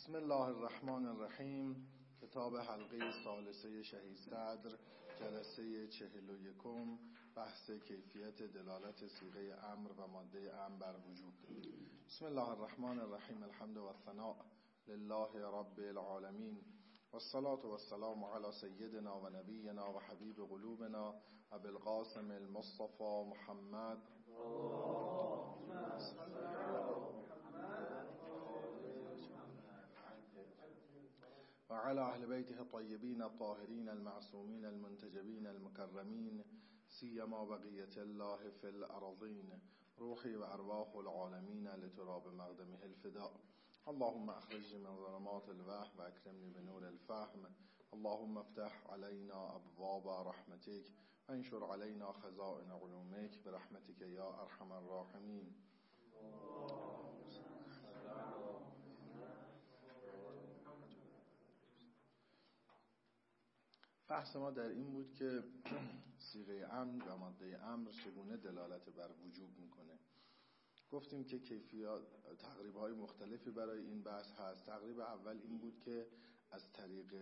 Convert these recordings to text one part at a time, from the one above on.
بسم الله الرحمن الرحیم. کتاب حلقه ثالثه شهید صدر، جلسه 41، بحث کیفیت دلالت صیغه امر و ماده امر بر وجوب. بسم الله الرحمن الرحیم. الحمد و الثناء لله رب العالمین والصلاة والسلام علی سیدنا و نبینا و حبیب قلوبنا ابی القاسم المصطفى محمد و علی اهل بیته الطیبین الطاهرین المعصومین المنتجبین المکرمین سیما بقیة الله فی الارضین روحی و ارواح العالمین لتراب مقدمه الفداء. اللهم اخرجني من ظلمات الوهم واكرمني بنور الفهم. اللهم افتح علينا ابواب رحمتك وانشر علينا خزائن علومك برحمتك يا ارحم الراحمين. بحث ما در این بود که صیغه امر و ماده امر چگونه دلالت بر وجوب میکنه. گفتیم که کیفیات تقریب‌های مختلفی برای این بحث هست. تقریب اول این بود که از طریق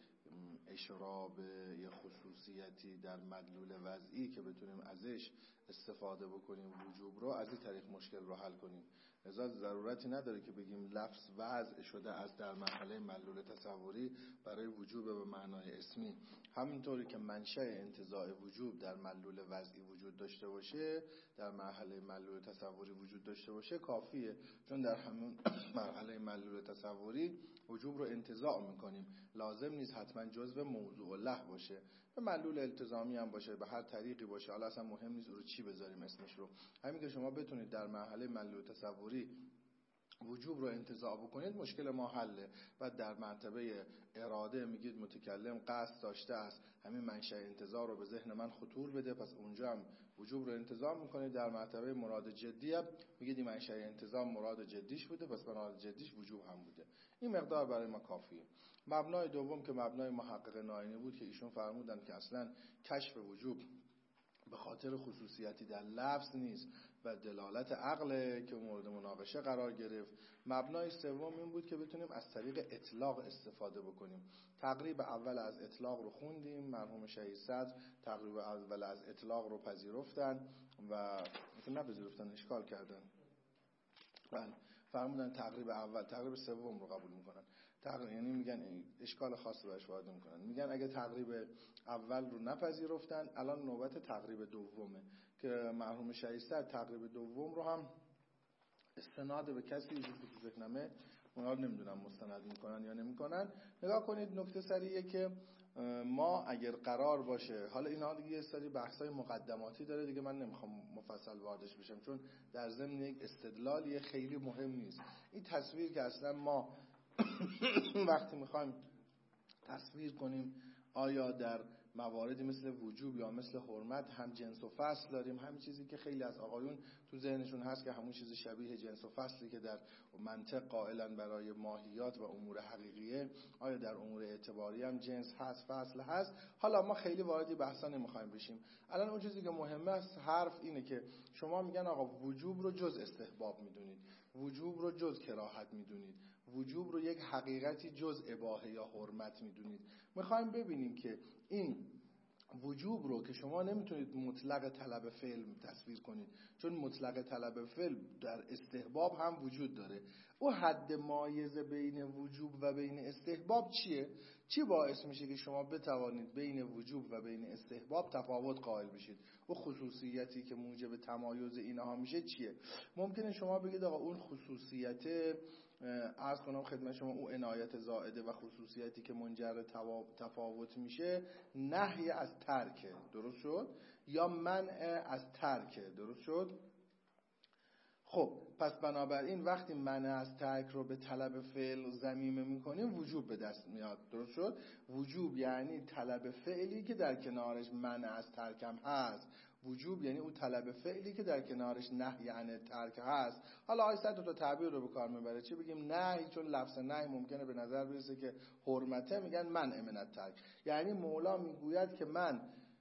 اشاره به یه خصوصیتی در مدلول وضعی که بتونیم ازش استفاده بکنیم وجوب رو، از این طریق مشکل رو حل کنیم. لذا ضرورتی نداره که بگیم لفظ وضع شده از در مرحله مدلول تصوری برای وجوب به معنای اسمی. همینطوری که منشأ انتزاع وجوب در مدلول وضعی وجود داشته باشه، در مرحله مدلول تصوری وجود داشته باشه کافیه، چون در همون مرحله مدلول تصوری وجوب رو انتزاع میکنیم. لازم نیست حتما جزء موضوع له باشه، به مدلول التزامی هم باشه، به هر طریقی باشه، حالا اصلا مهم نیست رو چی بذاریم اسمش رو. همین که شما بتونید در مرحله مدلول تصوری وجوب رو انتزاع بکنید مشکل ما حله. و در مرتبه اراده میگید متکلم قصد داشته است همین منشأ انتزاع رو به ذهن من خطور بده، پس اونجا هم وجوب رو انتزاع میکنید. در مرتبه مراد جدی هم میگید این منشأ انتزاع مراد جدیش بوده، پس مراد جدیش وجوب هم بوده. این مقدار برای ما کافیه. مبنای دوم که مبنای محقق ناینی بود که ایشون فرمودن که اصلا کشف وجوب به خاطر خصوصیتی در لفظ نیست و دلالت عقله که مورد مناقشه قرار گرفت. مبنای سوم این بود که بتونیم از طریق اطلاق استفاده بکنیم. تقریب اول از اطلاق رو خوندیم، مرحوم شهید صدر تقریب اول از اطلاق رو پذیرفتن و نپذیرفتن، اشکال کردن. بله، فرمودن تقریب اول، تقریب سوم رو قبول میکنن. یعنی میگن اشکال خاصی براش وارد میکنن. میگن اگه تقریب اول رو نپذیرفتن، الان نوبت تقریب دومه که مرحوم شهید صدر تقریب دوم رو هم استناد به کسی که تو ذهنمه، اونا نمیدونم مستند میکنن یا نمیکنن. نگاه کنید، نکته سریعه که ما اگر قرار باشه، حالا اینا دیگه یه سری بحثای مقدماتی داره دیگه، من نمیخوام مفصل واردش بشم چون در ضمن یک استدلالی خیلی مهم نیست. این تصویر که اصلا ما وقتی میخوایم تصویر کنیم آیا در مواردی مثل وجوب یا مثل حرمت هم جنس و فصل داریم، همین چیزی که خیلی از آقایون تو ذهنشون هست که همون چیز شبیه جنس و فصلی که در منطق قائلن برای ماهیات و امور حقیقیه، آیا در امور اعتباری هم جنس هست، فصل هست. حالا ما خیلی واردی بحثا نمیخوایم بشیم. الان اون چیزی که مهمه است حرف اینه که شما میگن آقا وجوب رو جز استحباب میدونید، وجوب رو جز کراهت میدونید، وجوب رو یک حقیقتی جز اباحه یا حرمت میدونید. میخوایم ببینیم که این وجوب رو که شما نمیتونید مطلق طلب فعل تصویر کنید، چون مطلق طلب فعل در استحباب هم وجود داره. او حد مایز بین وجوب و بین استحباب چیه؟ چی باعث میشه که شما بتوانید بین وجوب و بین استحباب تفاوت قائل بشید؟ او خصوصیتی که موجب تمایز اینها میشه چیه؟ ممکنه شما بگید آقا اون خصوصیت، عرض کنم خدمت شما، او عنایت زائده و خصوصیتی که منجر تفاوت میشه نهی از ترکه، درست شد؟ یا منع از ترکه، درست شد؟ خب پس بنابراین وقتی منع از ترک رو به طلب فعل ضمیمه میکنیم وجوب به دست میاد، درست شد؟ وجوب یعنی طلب فعلی که در کنارش منع از ترک هم هست. وجوب یعنی اون طلب فعلی که در کنارش نهی عن ترک هست. حالا آیه صد تا تعبیر رو به کار میبره. چی بگیم؟ نهی، چون لفظ نهی ممکنه به نظر برسه که حرمته، میگن منع من الترک. یعنی مولا میگوید که من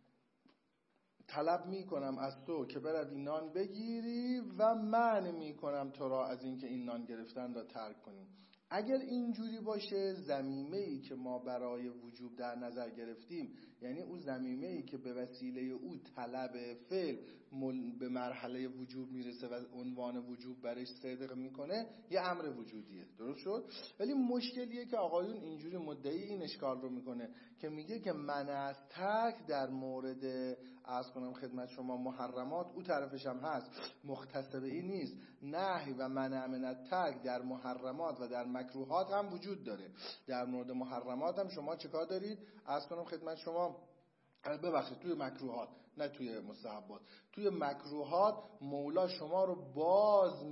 طلب میکنم از تو که بروی نان بگیری و منع میکنم تو را از اینکه این نان گرفتن را ترک کنیم. اگر اینجوری باشه ضمیمه‌ای که ما برای وجوب در نظر گرفتیم، یعنی اون ضمیمه‌ای که به وسیله او طلب فعل به مرحله وجوب میرسه و عنوان وجوب برش صدق میکنه، یه امر وجودیه. درست شد؟ ولی مشکلیه که آقایون اینجوری مدعی این اشکال رو میکنه که میگه که منع از ترک در مورد عرض کنم خدمت شما محرمات، او طرفش هم هست، مختص به این نیست، نهی و منع من الترک در محرمات و در مکروهات هم وجود داره. در مورد محرمات هم شما چیکار دارید؟ عرض کنم خدمت شما، ببخشید توی مکروهات نه توی مستحبات، توی مکروهات مولا شما رو باز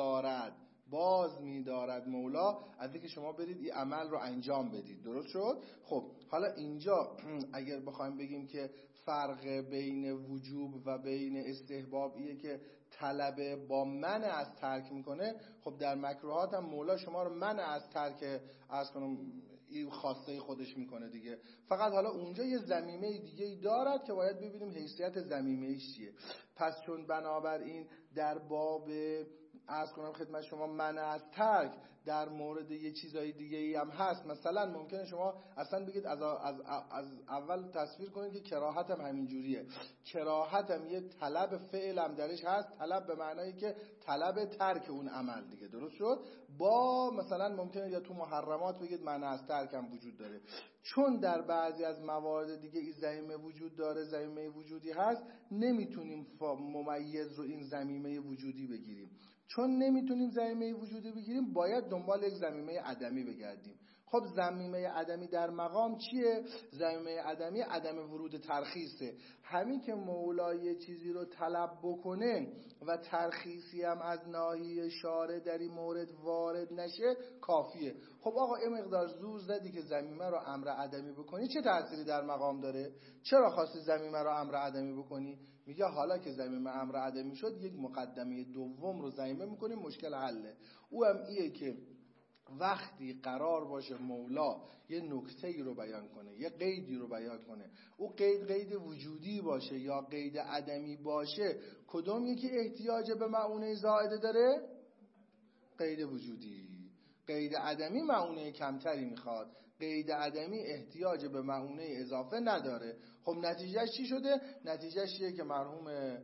می‌دارد مولا از اینکه شما برید این عمل رو انجام بدید. درست شد؟ خب حالا اینجا اگر بخوایم بگیم که فرق بین وجوب و بین استحباب ایه که طلب با منع از ترک میکنه، خب در مکروهات هم مولا شما رو منع از ترک عرض کنم این خواسته خودش میکنه دیگه. فقط حالا اونجا یه ضمیمه دیگه ای دارد که باید ببینیم حیثیت ضمیمه‌اش چیه. پس چون بنابراین در باب عرض کنم خدمت شما منع از ترک در مورد یه چیزای دیگه ای هم هست، مثلا ممکنه شما اصلا بگید از اول تصویر کنید که کراهت هم همین جوریه، کراهت هم یه طلب فعل هم درش هست، طلب به معنایی که طلب ترک اون عمل دیگه. درست شد؟ با مثلا ممکنه یا تو محرمات بگید منع از ترک هم وجود داره. چون در بعضی از موارد دیگه این ضمیمه وجود داره، ضمیمه وجودی هست، نمیتونیم ممیز رو این ضمیمه وجودی بگیریم. چون نمیتونیم ضمیمه وجودی بگیریم، باید دنبال یک ضمیمه عدمی بگردیم. خب ضمیمه عدمی در مقام چیه؟ ضمیمه عدمی عدم ورود ترخیصه. همین که مولا یه چیزی رو طلب بکنه و ترخیصی هم از ناحیه شارع در این مورد وارد نشه کافیه. خب آقا این مقدار زور زدی که ضمیمه رو امر عدمی بکنی، چه تأثیری در مقام داره؟ چرا خواستی ضمیمه رو امر عدمی بکنی؟ میگه حالا که ضمیمه امر عدمی شد، یک مقدمه دوم رو ضمیمه میکنیم، مشکل حله. او هم ایه که وقتی قرار باشه مولا یه نکته‌ای رو بیان کنه، یه قیدی رو بیان کنه، او قید وجودی باشه یا قید عدمی باشه، کدوم یکی احتیاج به معونه زائده داره؟ قید وجودی. قید عدمی معونه کمتری میخواد، قید عدمی احتیاج به معونه اضافه نداره. خب نتیجهش چی شده؟ نتیجهش چیه که مرحوم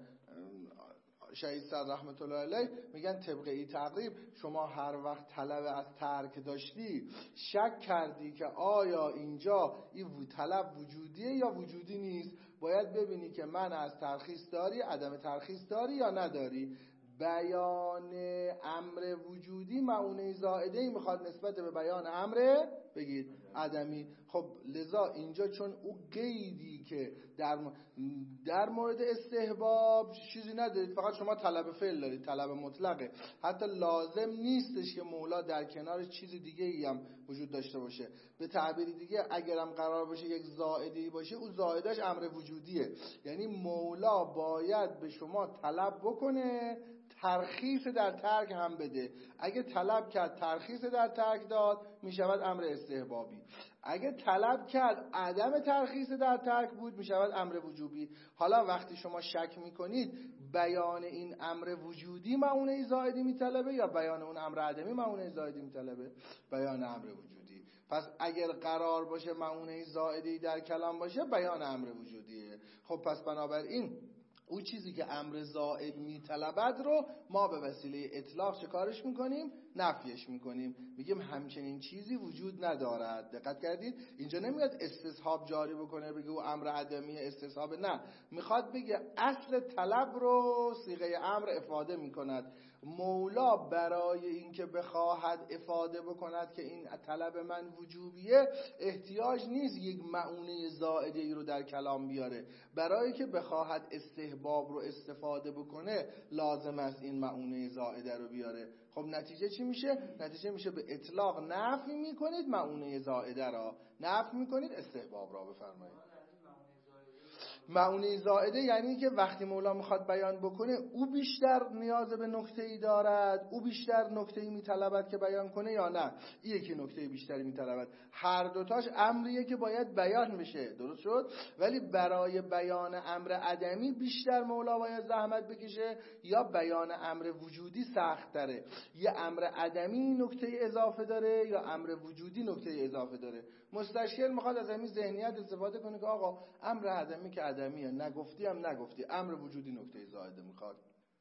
شهید صدر رحمت الله علیه میگن طبق این تقریب شما هر وقت طلب از ترک داشتی، شک کردی که آیا اینجا این طلب وجودیه یا وجودی نیست، باید ببینی که من از ترخیص داری، عدم ترخیص داری یا نداری. بیان امر وجودی معونه زائده میخواد نسبت به بیان امر بگید عدمی. خب لذا اینجا چون او قیدی که در مورد استحباب چیزی ندارید، فقط شما طلب فعل دارید، طلب مطلقه، حتی لازم نیستش که مولا در کنار چیز دیگه ای هم وجود داشته باشه. به تعبیر دیگه اگرم قرار باشه یک زائده‌ای باشه، او زائدش امر وجودیه، یعنی مولا باید به شما طلب بکنه ترخیص در ترک هم بده. اگه طلب کرد ترخیص در ترک داد، میشود امر استحبابی. اگه طلب کرد عدم ترخیص در ترک بود، میشود امر وجوبی. حالا وقتی شما شک میکنید بیان این امر وجودی معونه زائدی میطلبه یا بیان اون امر عدمی معونه زائدی میطلبه؟ بیان امر وجودی. پس اگر قرار باشه معونه زائدی در کلام باشه، بیان امر وجودیه. خب پس بنابراین او چیزی که امر زائد میطلبد رو ما به وسیله اطلاق چه کارش میکنیم؟ نفیش میکنیم، میگیم همچنین چیزی وجود ندارد. دقت کردید؟ اینجا نمیاد استصحاب جاری بکنه بگه او امر عدمی استصحاب، نه، میخواد بگه اصل طلب رو صیغه امر افاده میکند. مولا برای اینکه بخواهد افاده بکند که این طلب من وجوبیه، احتیاج نیست یک معونه زائده رو در کلام بیاره. برای که بخواهد استحباب رو استفاده بکنه، لازم است این معونه زائده رو بیاره. خب نتیجه چی میشه؟ نتیجه میشه به اطلاق نفی میکنید معونه زائده را، نفی میکنید استحباب را. بفرمایید. معونه زائده یعنی که وقتی مولا میخواد بیان بکنه او بیشتر نیاز به نکته‌ای دارد، او بیشتر نکته‌ای میطلبد که بیان کنه یا نه این یکی نکته بیشتری میطلبد. هر دوتاش امریه که باید بیان بشه، درست شد؟ ولی برای بیان امر عدمی بیشتر مولا باید زحمت بکشه یا بیان امر وجودی سخت تره؟ یه امر عدمی نکته اضافه داره یا امر وجودی نکته اضافه داره؟ مستشکل میخواد از همین ذهنیت استفاده کنه که آقا امر عدمی که عدمیه، نگفتی هم نگفتی، امر وجودی نکته زائده میخواد.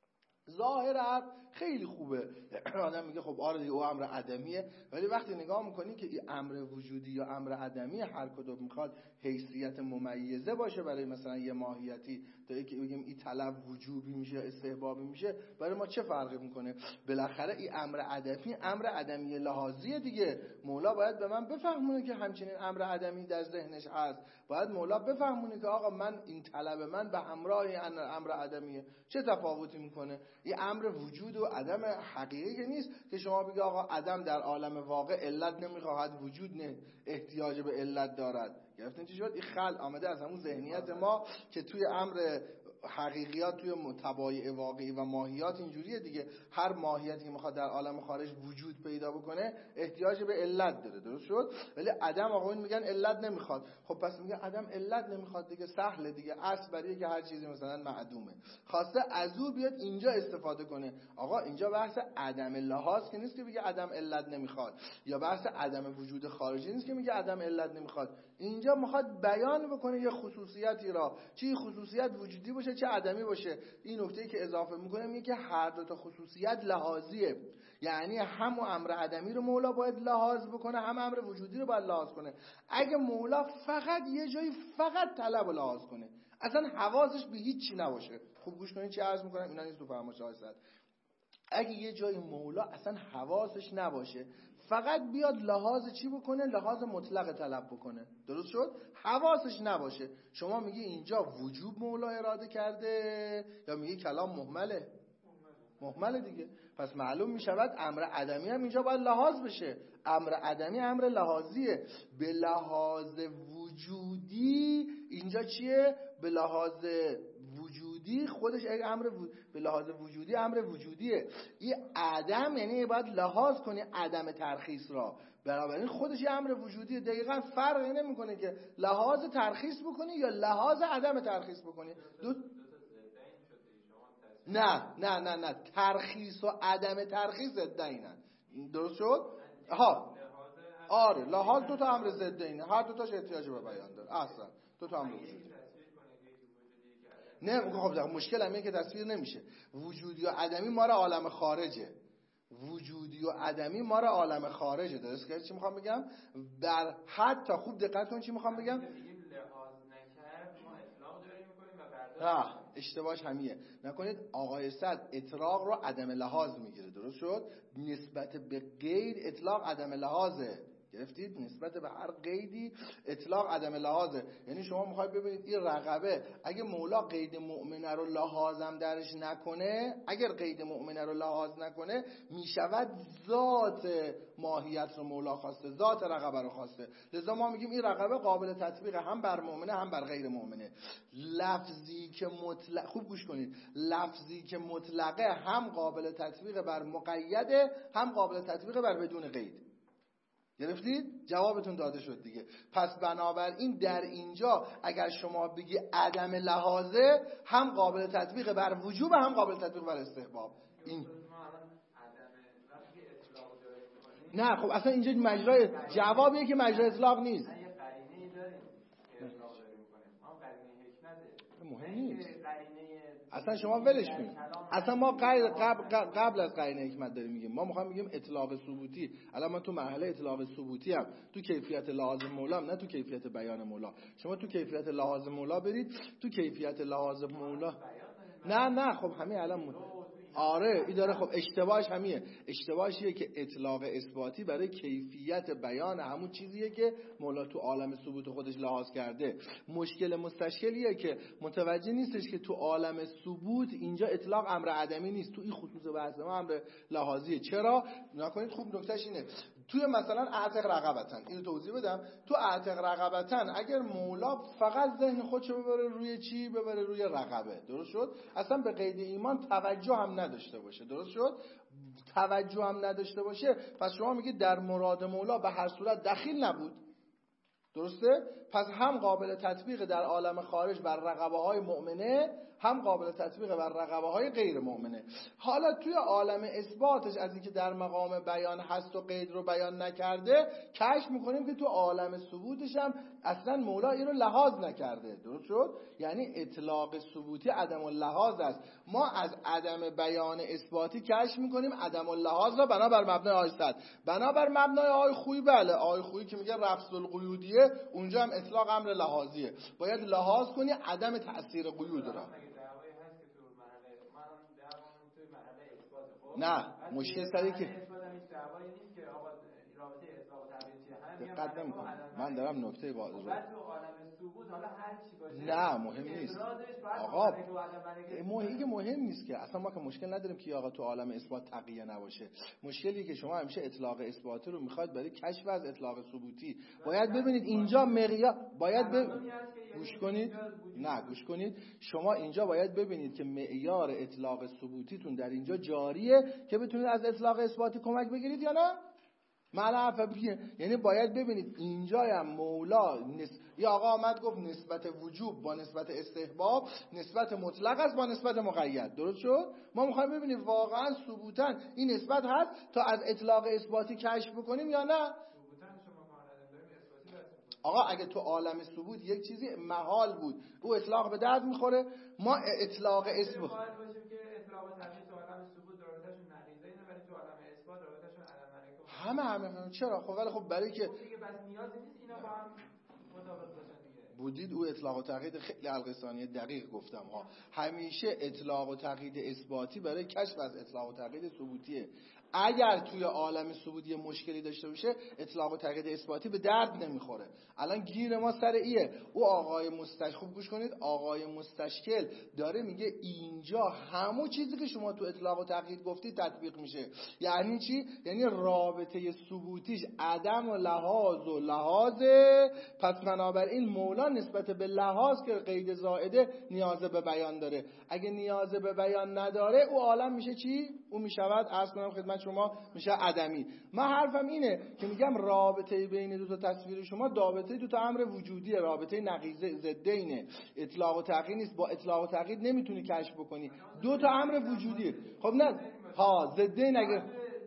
ظاهر خیلی خوبه، آدم میگه خب آره دیگه او امر عدمیه، ولی وقتی نگاه میکنی که این امر وجودی یا امر عدمی هر کدوم میخواد حیثیت ممیزه باشه برای مثلا یه ماهیتی، تا اینکه بگیم این طلب وجوبی میشه استحبابی میشه، برای ما چه فرقی میکنه؟ بالاخره این امر عدمی امر عدمی لحاظیه دیگه. مولا باید به من بفهمونه که همچنین امر عدمی در ذهنش هست، باید مولا بفهمونه که آقا من این طلب من به همراه امر عدمیه. چه تفاوتی میکنه؟ این امر وجود و عدم حقیقی که نیست که شما بگی آقا عدم در عالم واقع علت نمیخواهد، وجود نه احتیاج به علت دارد. گرفتین چی شد؟ این خلق آمده از همون ذهنیت ما که توی امر حقیقیات، توی تبایع واقعی و ماهیات اینجوریه دیگه. هر ماهیتی که میخواد در عالم خارج وجود پیدا بکنه احتیاج به علت داره، درست شد؟ ولی عدم آقا این میگن علت نمیخواد. خب پس میگه عدم علت نمیخواد دیگه، سهله دیگه، اصل بریه که هر چیزی مثلا معدومه. خواسته از او بیاد اینجا استفاده کنه. آقا اینجا بحث عدم لحاظ که نیست که بگه عدم علت نمیخواد، یا بحث عدم وجود خارجی نیست که میگه عدم علت نمیخواد. اینجا میخواد بیان بکنه یه خصوصیتی را، چه خصوصیت وجودی باشه چه عدمی باشه. این نکته‌ای که اضافه میکنه میگه که هر دو تا خصوصیت لحاظیه، یعنی هم امر عدمی رو مولا باید لحاظ بکنه، هم امر وجودی رو باید لحاظ کنه. اگه مولا فقط یه جایی فقط طلب رو لحاظ کنه، اصلا حواسش به هیچ چی نباشه، خوب گوش کنید چی عرض میکنم، اینا نیست تو فرمایش هست. اگه یه جای مولا اصلا حواسش نباشه، فقط بیاد لحاظ چی بکنه؟ لحاظ مطلق طلب بکنه، درست شد؟ حواسش نباشه. شما میگی اینجا وجوب مولا اراده کرده یا میگی کلام محمله دیگه. پس معلوم میشود امر عدمی هم اینجا باید لحاظ بشه. امر عدمی امر لحاظیه. به لحاظ وجودی اینجا چیه؟ به لحاظ وجودی خودش به لحاظ وجودی امر وجودیه. این عدم یعنی باید لحاظ کنی عدم ترخیص را، بنابراین خودش یه امر وجودیه. دقیقاً فرقی نمیکنه که لحاظ ترخیص بکنی یا لحاظ عدم ترخیص بکنی. نه ترخیص و عدم ترخیص ضدینن، درست شد؟ آره لحاظ دو تا امر ضدینه، هر دو تاش احتیاج به بیان داره. اصلا دو تا امر وجودی نه. خب مشکل همینه که تصویر نمیشه. وجودی و عدمی ما را عالم خارجه، وجودی و عدمی ما را عالم خارجه، درست که چی میخوام بگم؟ در حتی خوب دقت کن چی میخوام بگم. اشتباهش همیه. نکنید آقای صد اطلاق رو عدم لحاظ میگیره، درست شد؟ نسبت به غیر اطلاق عدم لحاظه، گرفتید؟ نسبت به هر قیدی اطلاق عدم لحاظه. یعنی شما میخواید ببینید این رقبه اگه مولا قید مؤمنه رو لحاظم درش نکنه، اگر قید مؤمنه رو لحاظ نکنه، میشود ذات ماهیت رو مولا خواسته، ذات رقبه رو خواسته. لذا ما میگیم این رقبه قابل تطبیق هم بر مؤمنه هم بر غیر مؤمنه. لفظی که مطلق، خوب گوش کنید، لفظی که مطلقه هم قابل تطبیق بر مقیده هم قابل تطبیق بر بدون قید. گرفتید؟ جوابتون داده شد دیگه. پس بنابراین در اینجا اگر شما بگی عدم لحاظه، هم قابل تطبیق بر وجوب هم قابل تطبیق بر استحباب. این نه خب اصلا اینجا مجرای جوابیه که مجرای اطلاق نیست. مهم نیست اصلا، شما ولش کنید. اصلا ما قبل از قرینه حکمت داریم میگیم. ما میخوایم بگیم اطلاق ثبوتی. الان من تو مرحله اطلاق ثبوتی ام، تو کیفیت لحاظ مولا، نه تو کیفیت بیان مولا. شما تو کیفیت لحاظ مولا برید، تو کیفیت لحاظ مولا نه خب همین الان آره این داره. خب اشتباهش همیه. اشتباهشیه که اطلاق اثباتی برای کیفیت بیان همون چیزیه که مولا تو عالم ثبوت خودش لحاظ کرده. مشکل مستشکلیه که متوجه نیستش که تو عالم ثبوت اینجا اطلاق امر عدمی نیست، تو این خصوص بحث ما امر لحاظیه. چرا؟ نکنید خوب نکتهش اینه، توی مثلا اعتق رقبتن، اینو توضیح بدم. تو اعتق رقبتن اگر مولا فقط ذهن خودشو ببره روی چی؟ ببره روی رقبه، درست شد؟ اصلا به قید ایمان توجه هم نداشته باشه، درست شد؟ توجه هم نداشته باشه، پس شما میگید در مراد مولا به هر صورت دخیل نبود، درسته؟ پس هم قابل تطبیق در عالم خارج بر رقبه های مؤمنه، هم قابل تطبیق بر رقبه های غیر مؤمنه. حالا توی عالم اثباتش از اینکه در مقام بیان هست و قید رو بیان نکرده، کشف میکنیم که تو عالم ثبوتش هم اصلا مولا این رو لحاظ نکرده، درست شد؟ یعنی اطلاق ثبوتی عدم اللحاظ است. ما از عدم بیان اثباتی کشف میکنیم عدم اللحاظ را بنابر مبنای آیه 100. بنابر مبنای آیه خویی، بله آیه خویی که میگه رفض القیودیه، اونجا هم اطلاق امر لحاظیه، باید لحاظ کنی عدم تأثیر قیود را. نه مشکل سری که دقت نمی‌کنی، من دارم نکته رو نه مهم نیست آقا، مهم نیست که اصلا ما که مشکل نداریم که آقا تو عالم اثبات تقیه نباشه. مشکلی که شما همیشه اطلاق اثباتی رو میخواید برای کشف از اطلاق ثبوتی. باید ببینید اینجا معیار، گوش کنید، نه گوش کنید، شما اینجا باید ببینید که معیار اطلاق ثبوتیتون در اینجا جاریه که بتونید از اطلاق اثباتی کمک بگیرید یا نه؟ یعنی باید ببینید اینجا هم مولا یا آقا آمد گفت نسبت وجوب با نسبت استحباب نسبت مطلق است با نسبت مقید، درست شد؟ ما میخوایم ببینیم واقعا ثبوتاً این نسبت هست تا از اطلاق اثباتی کشف بکنیم یا نه. آقا اگه تو عالم ثبوت یک چیزی محال بود او اطلاق به درد میخوره، ما اطلاق اثبات همه چرا؟ خب ولی خب برای که بودید او اطلاق و تقیید خیلی القصانی دقیق گفتم ها، همیشه اطلاق و تقیید اثباتی برای کشف از اطلاق و تقیید ثبوتیه. اگر توی عالم ثبوتی مشکلی داشته باشه اطلاق و تقیید اثباتی به درد نمیخوره. الان گیر ما سر ایه. او آقای خوب گوش کنید، آقای مستشکل داره میگه اینجا همون چیزی که شما تو اطلاق و تقیید گفتید تطبیق میشه. یعنی چی؟ یعنی رابطه ثبوتیش عدم و لحاظه. پس بنابراین مولا نسبت به لحاظ که قید زائده نیاز به بیان داره. اگه نیاز به بیان نداره او عالم میشه چی؟ او میشود عرض کنم خدمت شما میشه عدمی. من حرفم اینه که میگم رابطه بین دو تا تصویر شما رابطه دو تا امر وجودیه، رابطه نقیض ضدینه، اطلاق و تقیید نیست. با اطلاق و تقیید نمیتونی کشف بکنی، دو تا امر وجودیه. خب نه ها ضدین، اگه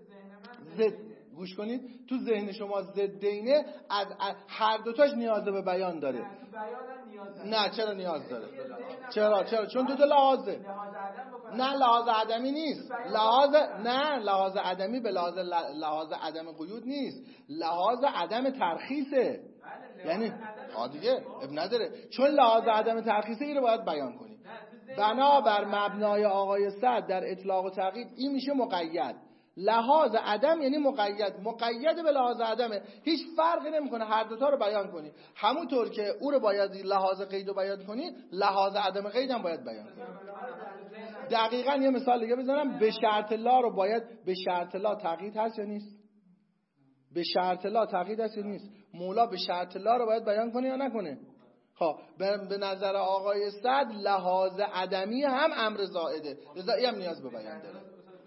گوش کنید تو ذهن شما ضدینه، از هر دوتاش نیاز به بیان داره. نه چرا نیاز داره؟ چرا؟ چون دو تا لحاظه. نه لحاظ عدمی نیست، لحاظ عدمی به لحاظ عدم قیود نیست، لحاظ عدم ترخیصه. یعنی دیگه اب نداره، چون لحاظ عدم ترخیصه این رو باید بیان کنیم. بنابر مبنای آقای سعد در اطلاق و تقیید این میشه مقید. لحاظ عدم یعنی مقید به لحاظ عدمه، هیچ فرقی نمیکنه هر دوتا رو بیان کنی. همونطور که او رو باید لحاظ قید رو بیان کنی، لحاظ عدم قید هم باید بیان کنی. دقیقاً یه مثال دیگه بزنم، به شرط لا رو باید، به شرط لا تقیید هست یا نیست؟ به شرط لا تقیید هست یا نیست؟ مولا به شرط لا رو باید بیان کنه یا نکنه؟ خب به نظر آقای سعد لحاظ عدمی هم امر زائده، لذا این هم نیاز به بیان داره.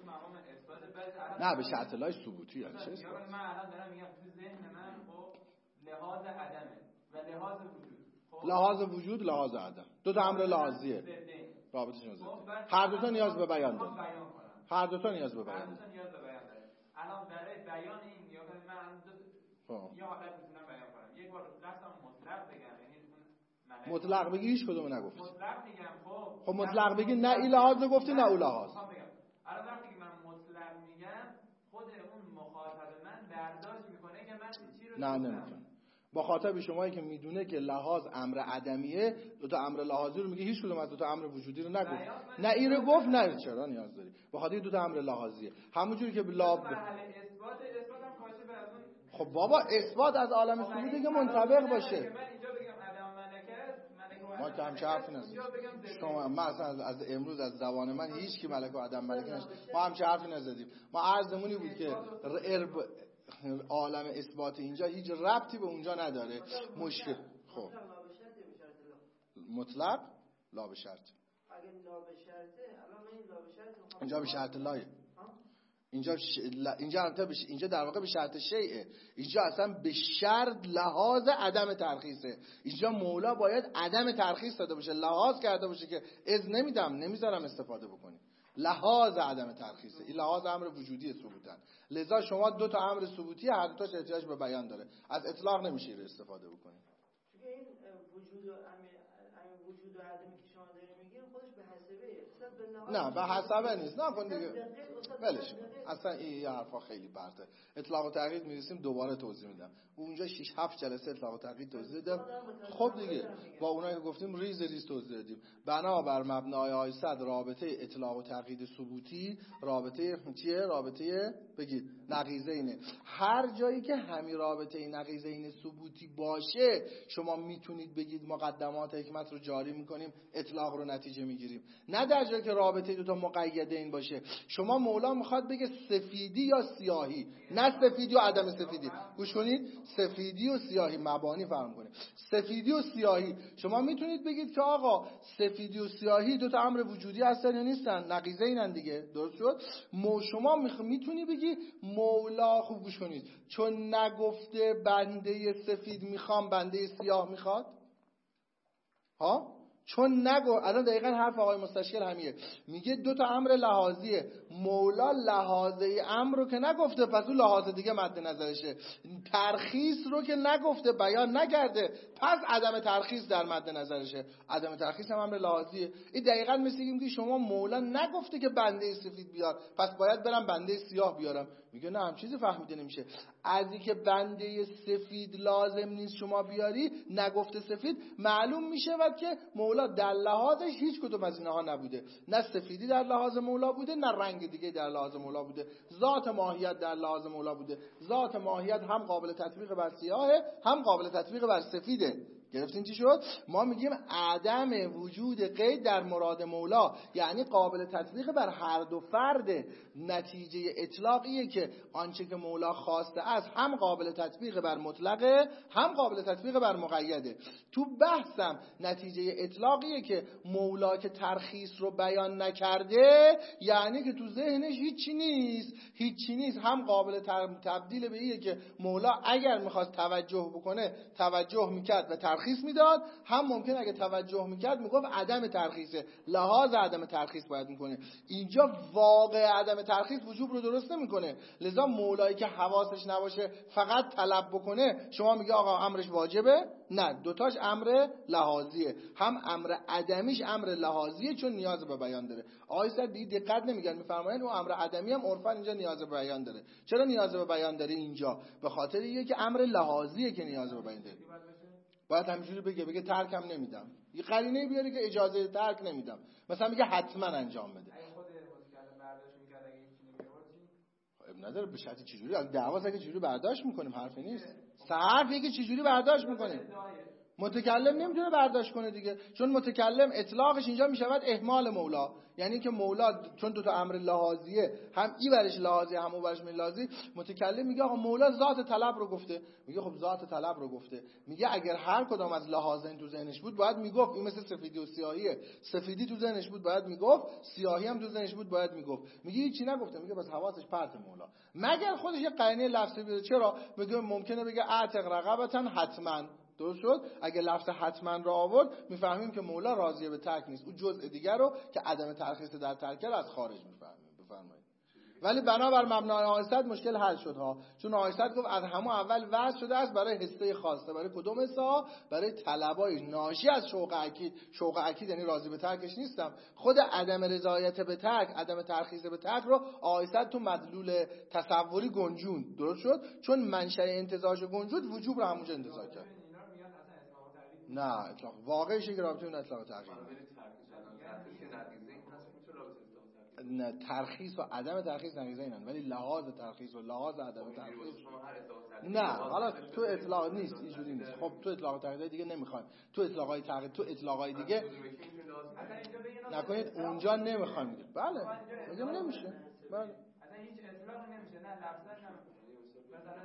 نه به شرط لای ثبوتی یعنی چه؟ من الان دارم میگم تو ذهن من خب لحاظ عدمه و لحاظ وجود. لحاظ وجود، لحاظ عدم، دو تا امر لحاظیه، رابطه‌شون ضد. هر دو تا نیاز به بیان داره. هر دو تا نیاز به بیان داره. الان برای بیان این یا من یا حالت میتونم بیان کنم. یک بار لفظم مطلق بگم، یعنی مطلق بگی هیچ کدوم نگفتی. مطلق میگم خب مطلق بگی نه این لحاظ رو گفتی نه اون لحاظ. الان وقتی که من مطلق میگم خود اون مخاطب من برداشت میکنه که من چی رو نه نمیکنه. مخاطب شمایی که میدونه که لحاظ امر عدمیه، دو تا امر لحاظی رو میگه هیچ کدوم از دو تا امر وجودی رو نگفت. نه این رو گفت نه چرا نیاز داری. بخاطر دو تا امر لحاظیه. همونجوری که اثبات هم کاشف از اون. خب بابا اثبات از عالم ثبوتی که منطبق باشه. ما که همچه حرفی نزدیم. شما ما اصلا از امروز از زبان من هیچ کی ملک و عدم ملک نشد. ما همچه حرفی نزدیم. ما عرضمونی بود که عالم اثبات اینجا هیچ ربطی به اونجا نداره. مشکل خب مطلق لا به شرط. اگه لا به شرطه الان این لا به شرط اینجا به شرط لایه. اینجا در واقع به شرط شیعه. اینجا اصلا به شرط لحاظ عدم ترخیصه. اینجا مولا باید عدم ترخیص داده باشه، لحاظ کرده باشه که اذن نمیذارم استفاده بکنی. لحاظ عدم ترخیصه. این لحاظ امر وجودی ثبوتن. لذا شما دو تا امر ثبوتی هر دو تاش احتیاج به بیان داره. از اطلاق نمیشه استفاده بکنی. چون این وجود و عدمی که شما دارید میگین خودش به حسبه. نه به حسبه نیست. نه کن دیگه. ولش اصلا این حرفا خیلی برده. اطلاق و تقیید میرسیم دوباره توضیح میدم. اونجا 6-7 جلسه اطلاق و تقیید توضیح دادم. خب دیگه با اونایی که گفتیم ریز توضیح دادیم. بنابر مبنای آیصد رابطه اطلاق و تقیید ثبوتی رابطه چیه؟ رابطه بگید نقیضینه. هر جایی که همین رابطه نقیضین ثبوتی باشه شما میتونید بگید مقدمات حکمت رو جاری میکنیم، اطلاق رو نتیجه میگیریم. نه در جایی که رابطه دو تا مقیدین باشه. شما مولا میخواد بگه سفیدی یا سیاهی، نه سفیدی و عدم سفیدی. گوش کنید، سفیدی و سیاهی مبانی فهم کنید. سفیدی و سیاهی شما میتونید بگید که آقا سفیدی و سیاهی دو تا امر وجودی هستن یا نیستن؟ نقیضینن دیگه. درست شد؟ شما میتونی بگی مولا، خوب گوش کنید، چون نگفته بنده سفید میخوام بنده سیاه میخواد، ها؟ چون الان دقیقا حرف آقای مستشکل همیه. میگه دو تا امر لحاظیه. مولا لحاظه امر رو که نگفته، پس اون لحاظ دیگه مد نظرشه. ترخیص رو که نگفته، بیان نکرده، پس عدم ترخیص در مد نظرشه. عدم ترخیص هم امر لحاظیه. این دقیقا مثل اینه که شما مولا نگفته که بنده سفید بیار، پس باید برم بنده سیاه بیارم. میگه نه، هم چیزی فهمیده نمیشه. از اینکه بنده سفید لازم نیست شما بیاری، نگفته سفید، معلوم میشه که مولا در لحاظش هیچ کدوم از اینها نبوده. نه سفیدی در لحاظ مولا بوده، نه رنگ دیگه در لحاظ مولا بوده. ذات ماهیت در لحاظ مولا بوده. ذات ماهیت هم قابل تطبیق بر سیاهه، هم قابل تطبیق بر سفیده. گرفتین چی شد؟ ما میگیم عدم وجود قید در مراد مولا یعنی قابل تطبیق بر هر دو فرد. نتیجه اطلاقیه که آنچه که مولا خواسته است هم قابل تطبیق بر مطلقه، هم قابل تطبیق بر مقیده. تو بحثم نتیجه اطلاقیه که مولا که ترخیص رو بیان نکرده یعنی که تو ذهنش هیچی نیست. هم قابل تبدیل به ایه که مولا اگر میخواست توجه بکنه توجه میکرد و ترخیص میداد، هم ممکن اگه توجه میکرد میگفت عدم ترخیصه، لحاظ عدم ترخیص باید میکنه. اینجا واقع عدم ترخیص وجوب رو درست نمیکنه. لذا مولایی که حواسش نباشه فقط طلب بکنه، شما میگه آقا امرش واجبه؟ نه، دوتاش امر لحاظیه. هم امر عدمیش امر لحاظیه چون نیاز به بیان داره. آقای سعد بی دقت نمیگن، میفرمایند اون امر عدمی هم عرفا اینجا نیاز به بیان داره. چرا نیاز به بیان داره اینجا؟ به خاطر اینه که امر لحاظیه که نیاز به بیان داره. باید همینجوری بگه ترکم نمیدم، یه قرینه بیاره که اجازه ترک نمیدم، مثلا میگه حتما انجام بده. اب نداره به شرطی چجوری دعواست که چجوری برداشت میکنیم، حرفی نیست. صحیح که چجوری برداشت میکنیم. متکلم نمیتونه برداشت کنه دیگه، چون متکلم اطلاقش اینجا میشود اهمال مولا، یعنی که مولا چون دو تا امر لحاظیه، هم این برش لحاظی هم اون برش لحاظی، متکلم میگه آقا مولا ذات طلب رو گفته. میگه خب ذات طلب رو گفته، میگه اگر هر کدام از لحاظین تو ذهنش بود باید میگفت. این مثل سفیدی و سیاهیه، سفیدی تو ذهنش بود باید میگفت، سیاهی هم تو ذهنش بود باید میگفت. میگه هیچی نگفته، میگه بس حواسش پرت مولا، مگر خودش یه قرینه لفظی بیاره. چرا؟ میگه ممکنه بگه اعتق رقبتا حتما. درست شد؟ اگه لفظ حتما رو آورد میفهمیم که مولا راضیه به ترک نیست. اون جزء دیگر رو که عدم ترخیص در ترک از خارج میفهمیم. بفرمایید. ولی بنابر مبنای آیصد مشکل حل شد ها، چون آیصد گفت از همون اول وضع شده است برای حصه خواسته. برای کدوم حصه؟ برای طلبای ناشی از شوق اکید. شوق اکید یعنی راضی به ترکش نیستم. خود عدم رضایت به ترک، عدم ترخیص به ترک رو آیصد تو مدلول تصوری گنجون. درست شد؟ چون منشأ انتزاعش گنجود وجوب رو همونجا انتزاع کرد. نه اطلاق واقعیشه که رابطه اون اطلاق تغییر نه. ترخیص و عدم ترخیص نقیضه اینن، ولی لحاظ ترخیص و لحاظ عدم ترخیص نه. حالا تو اطلاق نیست، اینجوری نیست. خب تو اطلاق تغییر دیگه نمیخوایم، تو اطلاقای تغییر، تو اطلاقای دیگه نکنید اونجا نمیخوایم. بله میگم نمیشه. بله اصلا هیچ اطلاق نمیشه، نه لفظش هم مثلا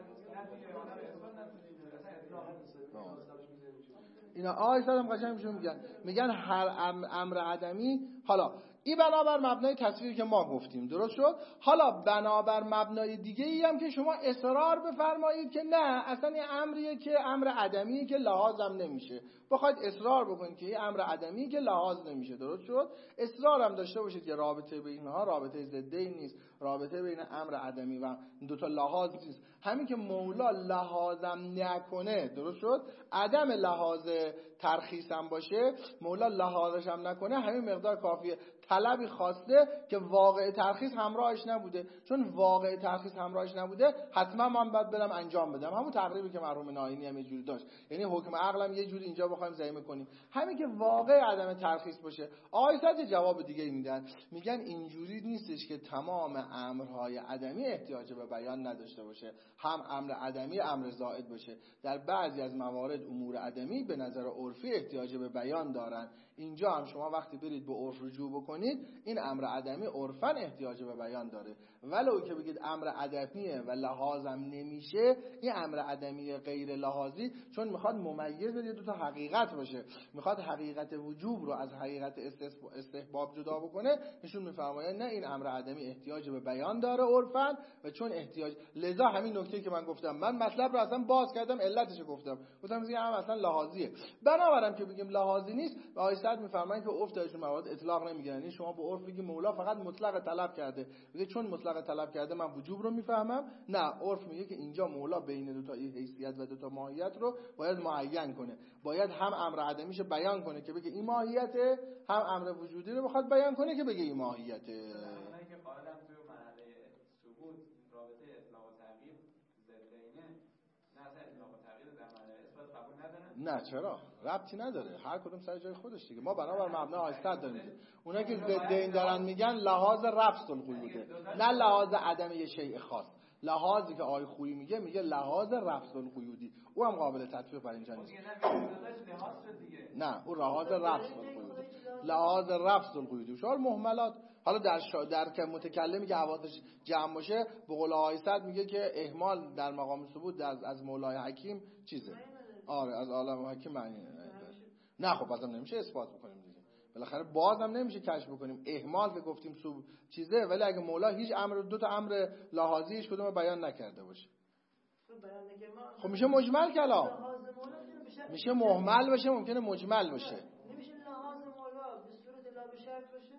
اینا آیسادم قشنگ میگن هر امر عدمی. حالا این بنابر مبنای تصویری که ما گفتیم درست شد. حالا بنابر مبنای دیگه ای هم که شما اصرار بفرمایید که نه اصلا این امریه که امر عدمیه که لحاظم نمیشه، بخواید اصرار بکنید که این امر عدمیه که لحاظ نمیشه، درست شد. اصرار هم داشته باشید که رابطه بین اینها رابطه ضدی نیست، رابطه بین امر عدمی و دو تا لحاظ نیست. همین که مولا لحاظم نکنه، درست شد، عدم لحاظ ترخیص هم باشه، مولا لحاظش هم نکنه، همین مقدار کافیه. طلبی خواسته که واقع ترخیص همراهش نبوده، چون واقع ترخیص همراهش نبوده حتما من باید برم انجام بدم. همون تقریبی که مرحوم ناینی هم یه جوری داشت، یعنی حکم عقلم یه جوری اینجا بخوایم ضمیمه کنیم. همین که واقع عدم ترخیص باشه. آیساد جواب دیگه میدن، میگن اینجوری نیستش که تمام امرهای عدمی احتیاج به بیان نداشته باشه، هم امر عدمی امر زائد باشه. در بعضی از موارد امور عدمی به نظر عرفی احتیاج به بیان دارن. اینجا هم شما وقتی برید به عرف رجوع بکنید، این امر عدمی عرفاً احتیاج به بیان داره. ولو که بگید امر عدمیه و لحاظم نمیشه، این امر عدمی غیر لحاظی چون میخواد ممیز یه دو تا حقیقت باشه، میخواد حقیقت وجوب رو از حقیقت استحباب جدا بکنه، نشون میفرماید نه این امر عدمی احتیاج به بیان داره عرفاً و چون احتیاج. لذا همین نکته که من گفتم، من مطلب رو اصلا باز کردم، علتش گفتم این هم اصلا لحاظیه. بنابراین که بگیم لحاظی نیست، آیساد میفرمایند که عرف درش موارد اطلاق نمیگیره. یعنی شما به عرف بگید مولا فقط مطلق طلب کرده، میگه چون مطلق طلب کرده من وجوب رو میفهمم. نه، عرف میگه که اینجا مولا بین دو تا حیثیت و دو تا ماهیت رو باید معین کنه، باید هم امر عدمیش بیان کنه که بگه این ماهیته، هم امر وجودی رو بخواد بیان کنه که بگه این ماهیته. نه چرا؟ ربطی نداره، هر کدوم سر جای خودش دیگه. ما بنابر مبنا آیساد داریم. اونایی که ضدین دارن میگن لحاظ رفض القیوده، نه لحاظ عدم یه شیء خاص. لحاظی که آقای خویی میگه لحاظ رفض القیودی، او هم قابل تطبیق برای اینجا نیست. نه، او لحاظ رفض القیودی، لحاظ رفض القیودی. شما مهملات حالا در که متکلمی که حواسش جمع باشه، به قول آیساد میگه که اهمال در مقام ثبوت از مولای حکیم چیزه. آره، از عالم حکیم معنی نه. خب بازم نمیشه اثبات بکنیم دیگه، بالاخره بازم نمیشه کشف بکنیم. اهمال که گفتیم چیزه، ولی اگه مولا هیچ امر، دو تا امر لحاظیش کدوم بیان نکرده باشه، خب میشه مجمل کلام، میشه محمل باشه، ممکنه مجمل باشه. نمیشه لحاظ مولا به صورت لا به شرط باشه؟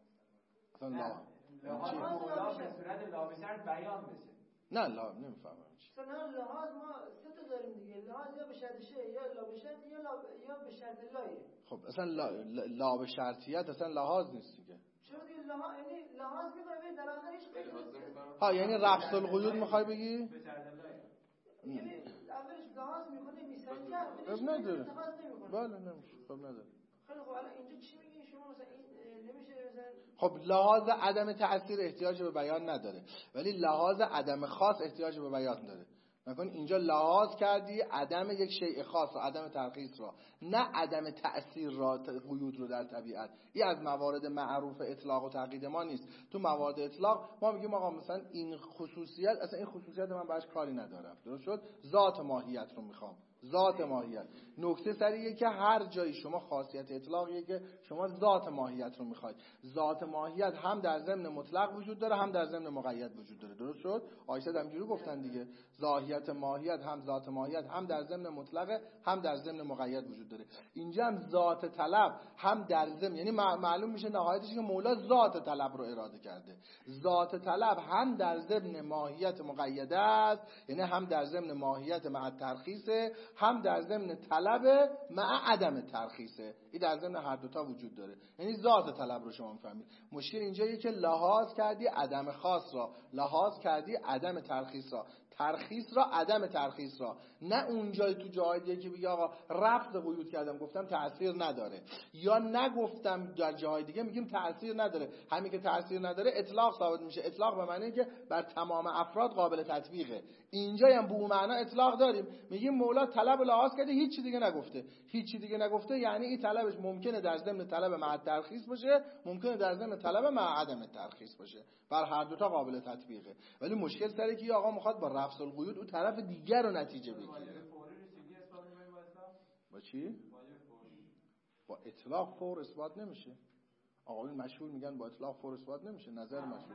اصلا لحاظ مولا به صورت لا به شرط بیان بشه. نه نمیفهمم چی. مثلا لحاظ ما سه تا داریم دیگه، لحاظ یا به شرط شه، یا لا به شرط، یا به شرط لایه. خب اصلا لا به شرطیت اصلا لحاظ نیست دیگه. چرا دیگه یعنی لحاظ می‌خوای در آخر هیچ قید. ها یعنی رفض القیود می‌خوای بگی؟ به شرط لایه. یعنی اولش لحاظ می‌کنه میسنجه، خب نداره. بله نمیشه. خب نداره. خیلی خب الان اینجا چی میگین شما؟ مثلا این نمیشه مثلا. خب لحاظ عدم تأثیر احتیاج به بیان نداره، ولی لحاظ عدم خاص احتیاج به بیان داره. نکن اینجا لحاظ کردی عدم یک شیء خاص و عدم ترخیص را، نه عدم تأثیر را، قیود رو در طبیعت. این از موارد معروف اطلاق و تقیید ما نیست. تو موارد اطلاق ما میگیم آقا مثلا این خصوصیت، اصلا این خصوصیت من باش کاری ندارم، درست شد؟ ذات ماهیت رو میخوام، ذات ماهیت. نکته سریه که هر جایی شما خاصیت اطلاقیه که شما ذات ماهیت رو میخواید. ذات ماهیت هم در ضمن مطلق وجود داره، هم در ضمن مقید وجود داره، درست شد؟ آیساد همینجوری گفتن دیگه، ذاهیت ماهیت هم ذات ماهیت هم در ضمن مطلق هم در ضمن مقید وجود داره. اینجا هم ذات طلب هم در ضمن، یعنی معلوم میشه نهایتش که مولا ذات طلب رو اراده کرده. ذات طلب هم در ضمن ماهیت مقیده است، یعنی هم در ضمن ماهیت مع ترخیصه، هم در ضمن طلب مع عدم ترخیصه. این در ضمن هر دوتا وجود داره، یعنی ذات طلب رو شما میفهمید. مشکل اینجاییه که لحاظ کردی عدم خاص را، لحاظ کردی عدم ترخیص را، ترخیص را عدم ترخیص را، نه اونجای تو جای دیگه که بگی آقا رفض قیود کردم گفتم تأثیر نداره، یا نگفتم در جای دیگه میگیم تأثیر نداره. همین که تأثیر نداره اطلاق ثابت میشه. اطلاق به معنی که بر تمام افراد قابل تطبیقه. اینجا هم به اون معنا اطلاق داریم، میگیم مولا طلب لحاظ کرده هیچ دیگه نگفته، هیچ دیگه نگفته، یعنی این طلبش ممکنه در ضمن طلب مع ترخیص باشه، ممکنه در ضمن طلب مع عدم ترخیص باشه، بر هر دو تا قابل تطبیقه. ولی مشکل سره که آقا میخواد با رفض القیود اون طرف دیگر رو نتیجه بگیره. با چی؟ با اطلاق فور اثبات نمیشه. آقایون مشهور میگن با اطلاق فور اثبات نمیشه. نظر مشهور.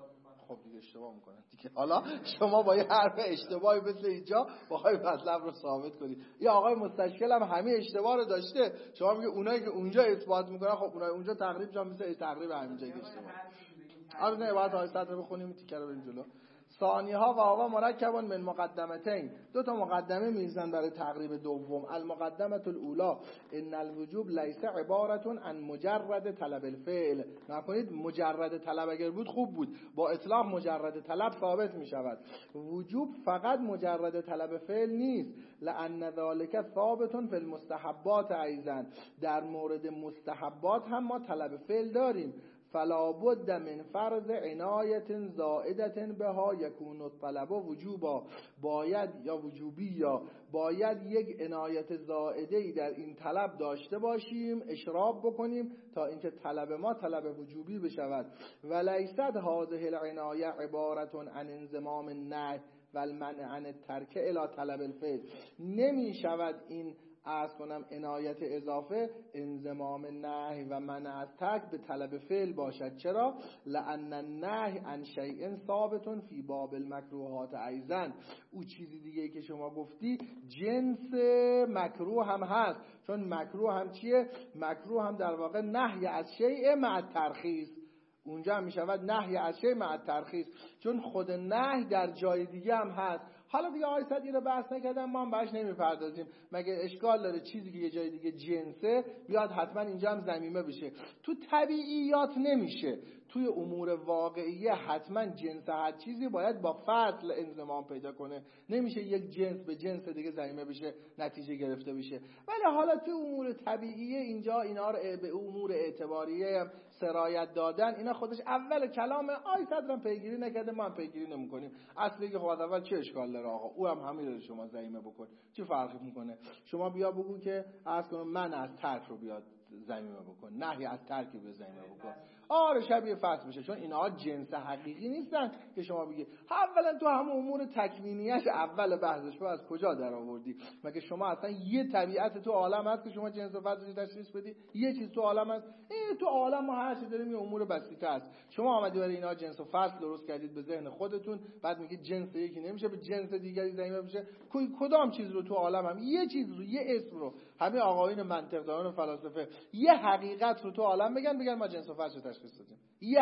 خب دیگه اشتباه میکنن دیگه. حالا شما با یه حرف اشتباهی مثل اینجا بخوای مطلب رو ثابت کنی. یه آقای مستشکل هم همه اشتباه رو داشته، شما میگه اونایی که اونجا اثبات میکنن خب اونای اونجا تقریب جا مثل تقریب همینجا اشتباه. البته نه باید آیه رو بخونیم تیکه رو بریم جلو. ثانیها و آوا مرکبون من مقدمتین، دو تا مقدمه میزنن برای تقریب دوم. المقدمه الاولا ان الوجوب لیس عبارت عن مجرد طلب الفعل. نکنید مجرد طلب اگر بود خوب بود، با اطلاق مجرد طلب ثابت می شود. وجوب فقط مجرد طلب فعل نیست، لان ذلك ثابت فی المستحبات ایضا. در مورد مستحبات هم ما طلب فعل داریم. فلا بد من فرض عنایت زائدة بها یکون الطلب وجوبا. باید یا وجوبی یا باید یک عنایت زائده‌ای در این طلب داشته باشیم، اشراف بکنیم تا اینکه طلب ما طلب وجوبی بشود. ولیست هذه العنایه عبارت عن انضمام النهی و المنع عن الترک الی طلب الفعل. نمی شود این عرض کنم عنایت اضافه انضمام نهی و منع از ترک به طلب فعل باشد. چرا؟ لأن النهی عن شیء ثابت فی باب المکروهات ایضا. او چیزی دیگه که شما گفتی جنس مکروه هم هست، چون مکروه هم چیه؟ مکروه هم در واقع نهی از شیء مع ترخیص. اونجا هم میشود نهی از شیء مع ترخیص، چون خود نهی در جای دیگه هم هست. حالا دیگه آیه صدی رو بحث نکردم، ما هم بهش نمیپردازیم. مگه اشکال داره چیزی که یه جای دیگه جنسه بیاد حتما اینجا هم ضمیمه بشه؟ تو طبیعیات نمیشه. توی امور واقعیه حتما جنس هر چیزی باید با فصل انضمام پیدا کنه. نمیشه یک جنس به جنس دیگه ضمیمه بشه نتیجه گرفته بشه. ولی حالا توی امور طبیعیه اینجا اینا رو به امور اعتباریه هم سرایت دادن. اینا خودش اول کلام آیه صدرم پیگیری نکرده، ما هم پیگیری نمی‌کنیم. اصلی که خود اول چه اشکال داره آقا؟ او هم همین رو شما ضمیمه بکن، چه فرقی میکنه؟ شما بیا بگو که عرض کنم من از ترک رو بیاد ضمیمه بکن، نهی از ترک رو ضمیمه بکن. آره شبیه فصل میشه، چون اینها جنس حقیقی نیستن که شما بگی. اولا تو همون امور تکوینیش اول بحثش رو از کجا در آوردی؟ مگه شما اصلا یه طبیعت تو عالم هست که شما جنس و فصلش تشخیص بدی؟ یه چیز تو عالم هست. این تو عالم ما هر چی داریم یه امور بسیطه است. شما آمدید برای اینا جنس و فصل درست کردید به ذهن خودتون، بعد میگید جنس یکی نمیشه به جنس دیگری ضمیمه بشه. کدام چیز رو تو عالم هم یه چیز رو یه اسم رو همه آقایون منطقدانان و فلاسفه یه حقیقت رو تو عالم بگن ما جنس و فصل تشخیص دادیم.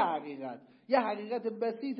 یه حقیقت بسیط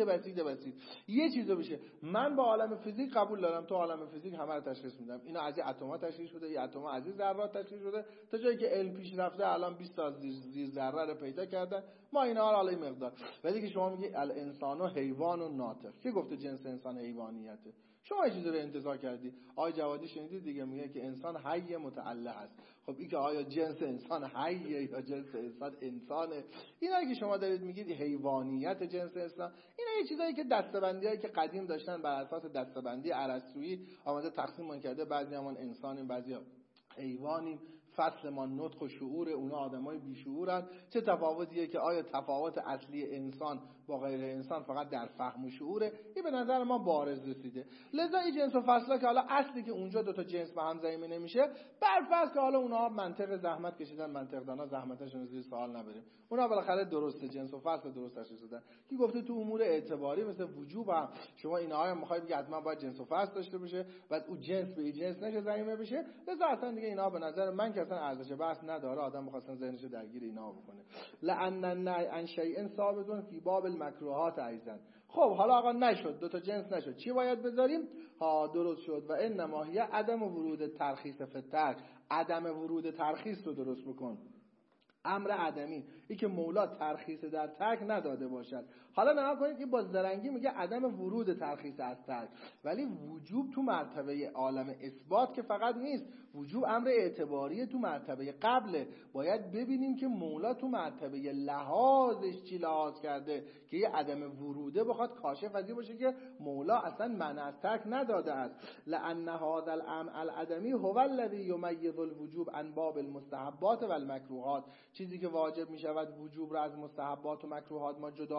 یه چیزو بشه. من با عالم فیزیک قبول دارم، تو عالم فیزیک همه رو تشخیص میدم. اینا از اتم‌ها تشخیص شده، این اتم‌ها از ذرات تشخیص شده، تا جایی که علم پیش رفته الان 20 تا زیر ذره رو پیدا کردن. ما اینا رو علی مقدار. ولی که شما میگی الانسان و حیوان و ناطق، کی گفته جنس انسان حیوانیته؟ شما یه چیزی رو انتزاع کردی. آقای جوادی شنیدید دیگه، میگه که انسان حی متعله است. خب این که آیا جنس انسان حیه یا جنس انسان انسانه؟ اینا که شما دارید میگید حیوانیت جنس انسان، اینا یه چیزایی که دسته‌بندیایی که قدیم داشتن بر اساس دسته‌بندی ارسطویی آمده تقسیم کرده. بعضیامون انسانیم، بعضیا حیوانیم. فصل ما نطق و شعور، اونا آدمای بیشعورن. چه تفاوتیه که آیا تفاوت اصلی انسان با غیر انسان فقط در فهم و شعوره؟ این به نظر ما بارز رسیده. لذا این جنس و فصلا که حالا اصلی که اونجا دو تا جنس به هم ضمیمه نمیشه، برفرض که حالا اونها منطق زحمت کشیدن، منطقدانا زحمتشون زیر سوال نبریم، اونا بالاخره درسته جنس و فصل درست تشخیص دادن. کی گفته تو امور اعتباری مثل وجوب هم شما اینها هم میخواید بگید حتما باید جنس و فصل داشته باشه، بعد اون جنس به جنس نشه ضمیمه بشه؟ لذا اصلا دیگه اینا به نظر من که اصلا ارزش بحث نداره. آدم می‌خواستن ذهنش رو درگیر اینا بکنه. لأن النهی عن شیء ثابت فی باب المکروهات ایضا. خب حالا آقا نشد، دو تا جنس نشد، چی باید بذاریم؟ ها درست شد. و انما هی عدم ورود ترخیص فی الترک. عدم ورود ترخیص رو درست بکن. امر عدمی، این که مولا ترخیص در ترک نداده باشد. حالا نگاه کنید این با زرنگی میگه عدم ورود ترخیص از ترک، ولی وجوب تو مرتبه عالم اثبات که فقط نیست، وجوب امر اعتباری تو مرتبه قبله. باید ببینیم که مولا تو مرتبه لحاظش چی لحاظ کرده که یه عدم وروده بخواد کاشف از این باشه که مولا اصلا منع از ترک نداده است. لأن هذا الامر العدمی هو الذی یمیز الوجوب عن باب المستحبات و المکروهات. چیزی که واجب می شود وجوب را از مستحبات و مکروهات ما جدا بکنیم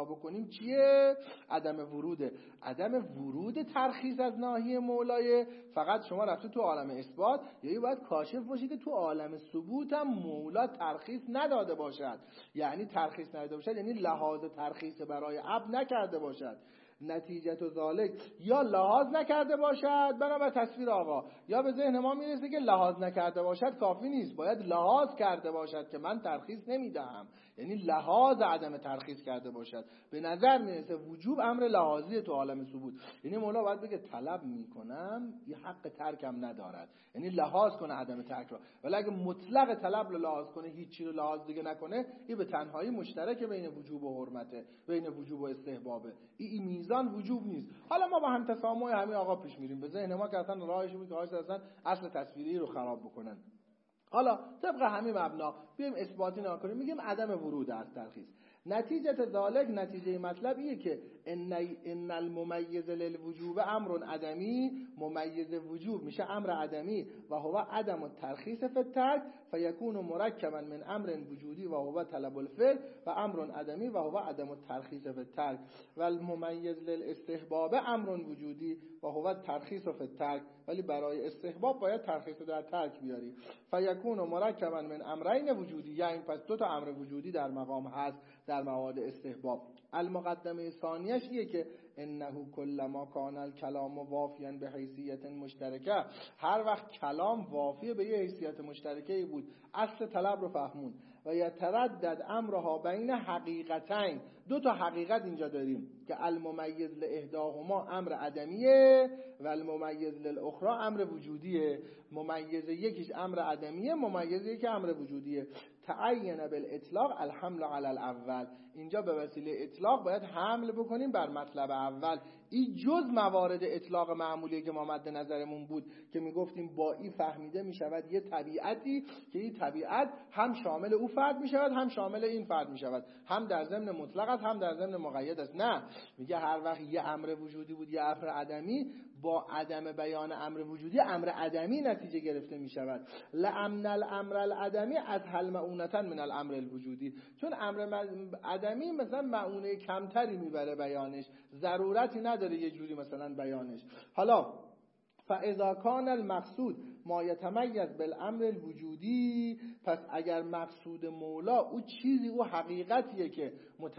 چیه؟ عدم وروده. عدم ورود ترخیص از ناحیه مولای فقط شما رفته تو عالم اثبات، یعنی باید کاشف باشی که تو عالم ثبوت هم مولا ترخیص نداده باشد. یعنی ترخیص نداده باشد یعنی لحاظ ترخیص برای عبد نکرده باشد. نتیجه تو ذالک یا لحاظ نکرده باشد بنابر تصویر آقا، یا به ذهن ما میرسه که لحاظ نکرده باشد کافی نیست، باید لحاظ کرده باشد که من ترخیص نمیدهم، یعنی لحاظ عدم ترخیص کرده باشد. به نظر میرسه وجوب امر لحاظی تو عالم ثبوت، یعنی مولا باید بگه طلب میکنم یه حق ترکم ندارد، یعنی لحاظ کنه عدم ترک را. ولی اگه مطلق طلب رو لحاظ کنه هیچ چیز رو لحاظ دیگه نکنه، این به تنهایی مشترک بین وجوب و حرمته، بین وجوب و استحبابه، این میزان وجوب نیست. حالا ما با هم تسامح همین آقا پیش میریم، به ذهن ما که اصلا راهش بود که اصلا اصل تصویری رو خراب بکنن. حالا طبق همین مبنا بیایم اثباتی نکنیم، میگیم عدم ورود از ترخیص. نتیجه ذالک، نتیجه مطلب اینه که ان الممیز للوجوب امر عدمی، ممیز وجوب میشه امر عدمی و هو عدم الترخیص فی الترک فیکون مرکبا من امر وجودی و هو طلب الفعل و امر عدمی و هو عدم الترخیص فی الترک و الممیز للاستحباب امر وجودی و هو الترخیص فی الترک. ولی برای استحباب باید ترخیص در ترک بیاری. فیکون مرکبا من امرین وجودی، یعنی پس دو تا امر وجودی در مقام هست در مواد استحباب. المقدمه ثانیش ایه که انه کلما کان الکلام وافیا به حیثیت مشترکه، هر وقت کلام وافی به یه حیثیت مشترکه بود، اصل طلب رو فهمون. و یتردد امرها بین حقیقتین، دو تا حقیقت اینجا داریم که الممیز لاحداهما امر عدمیه و الممیز للاخرى امر وجودیه. ممیز یکیش امر عدمیه، ممیز یکی امر وجودیه. تعین بالاطلاق الحمل علی الاول، اینجا به وسیله اطلاق باید حمل بکنیم بر مطلب اول. این جز موارد اطلاق معمولی که ما مد نظرمون بود که میگفتیم با این فهمیده میشود یه طبیعتی که این طبیعت هم شامل او فرد میشود هم شامل این فرد میشود، هم در ضمن مطلق است هم در ضمن مقید است. نه، میگه هر وقت یه امر وجودی بود یه امر عدمی، با عدم بیان امر وجودی امر عدمی نتیجه گرفته میشود. لامن الامر العدمی از حل معونتا من الامر الوجودی، چون امر عدمی مثلا معونه کمتری میبره بیانش، ضرورتی نداره یه جوری مثلا بیانش. حالا فاذا کان المقصود ما یتمیز بالامر الوجودی، پس اگر مقصود مولا او چیزی، او حقیقتیه که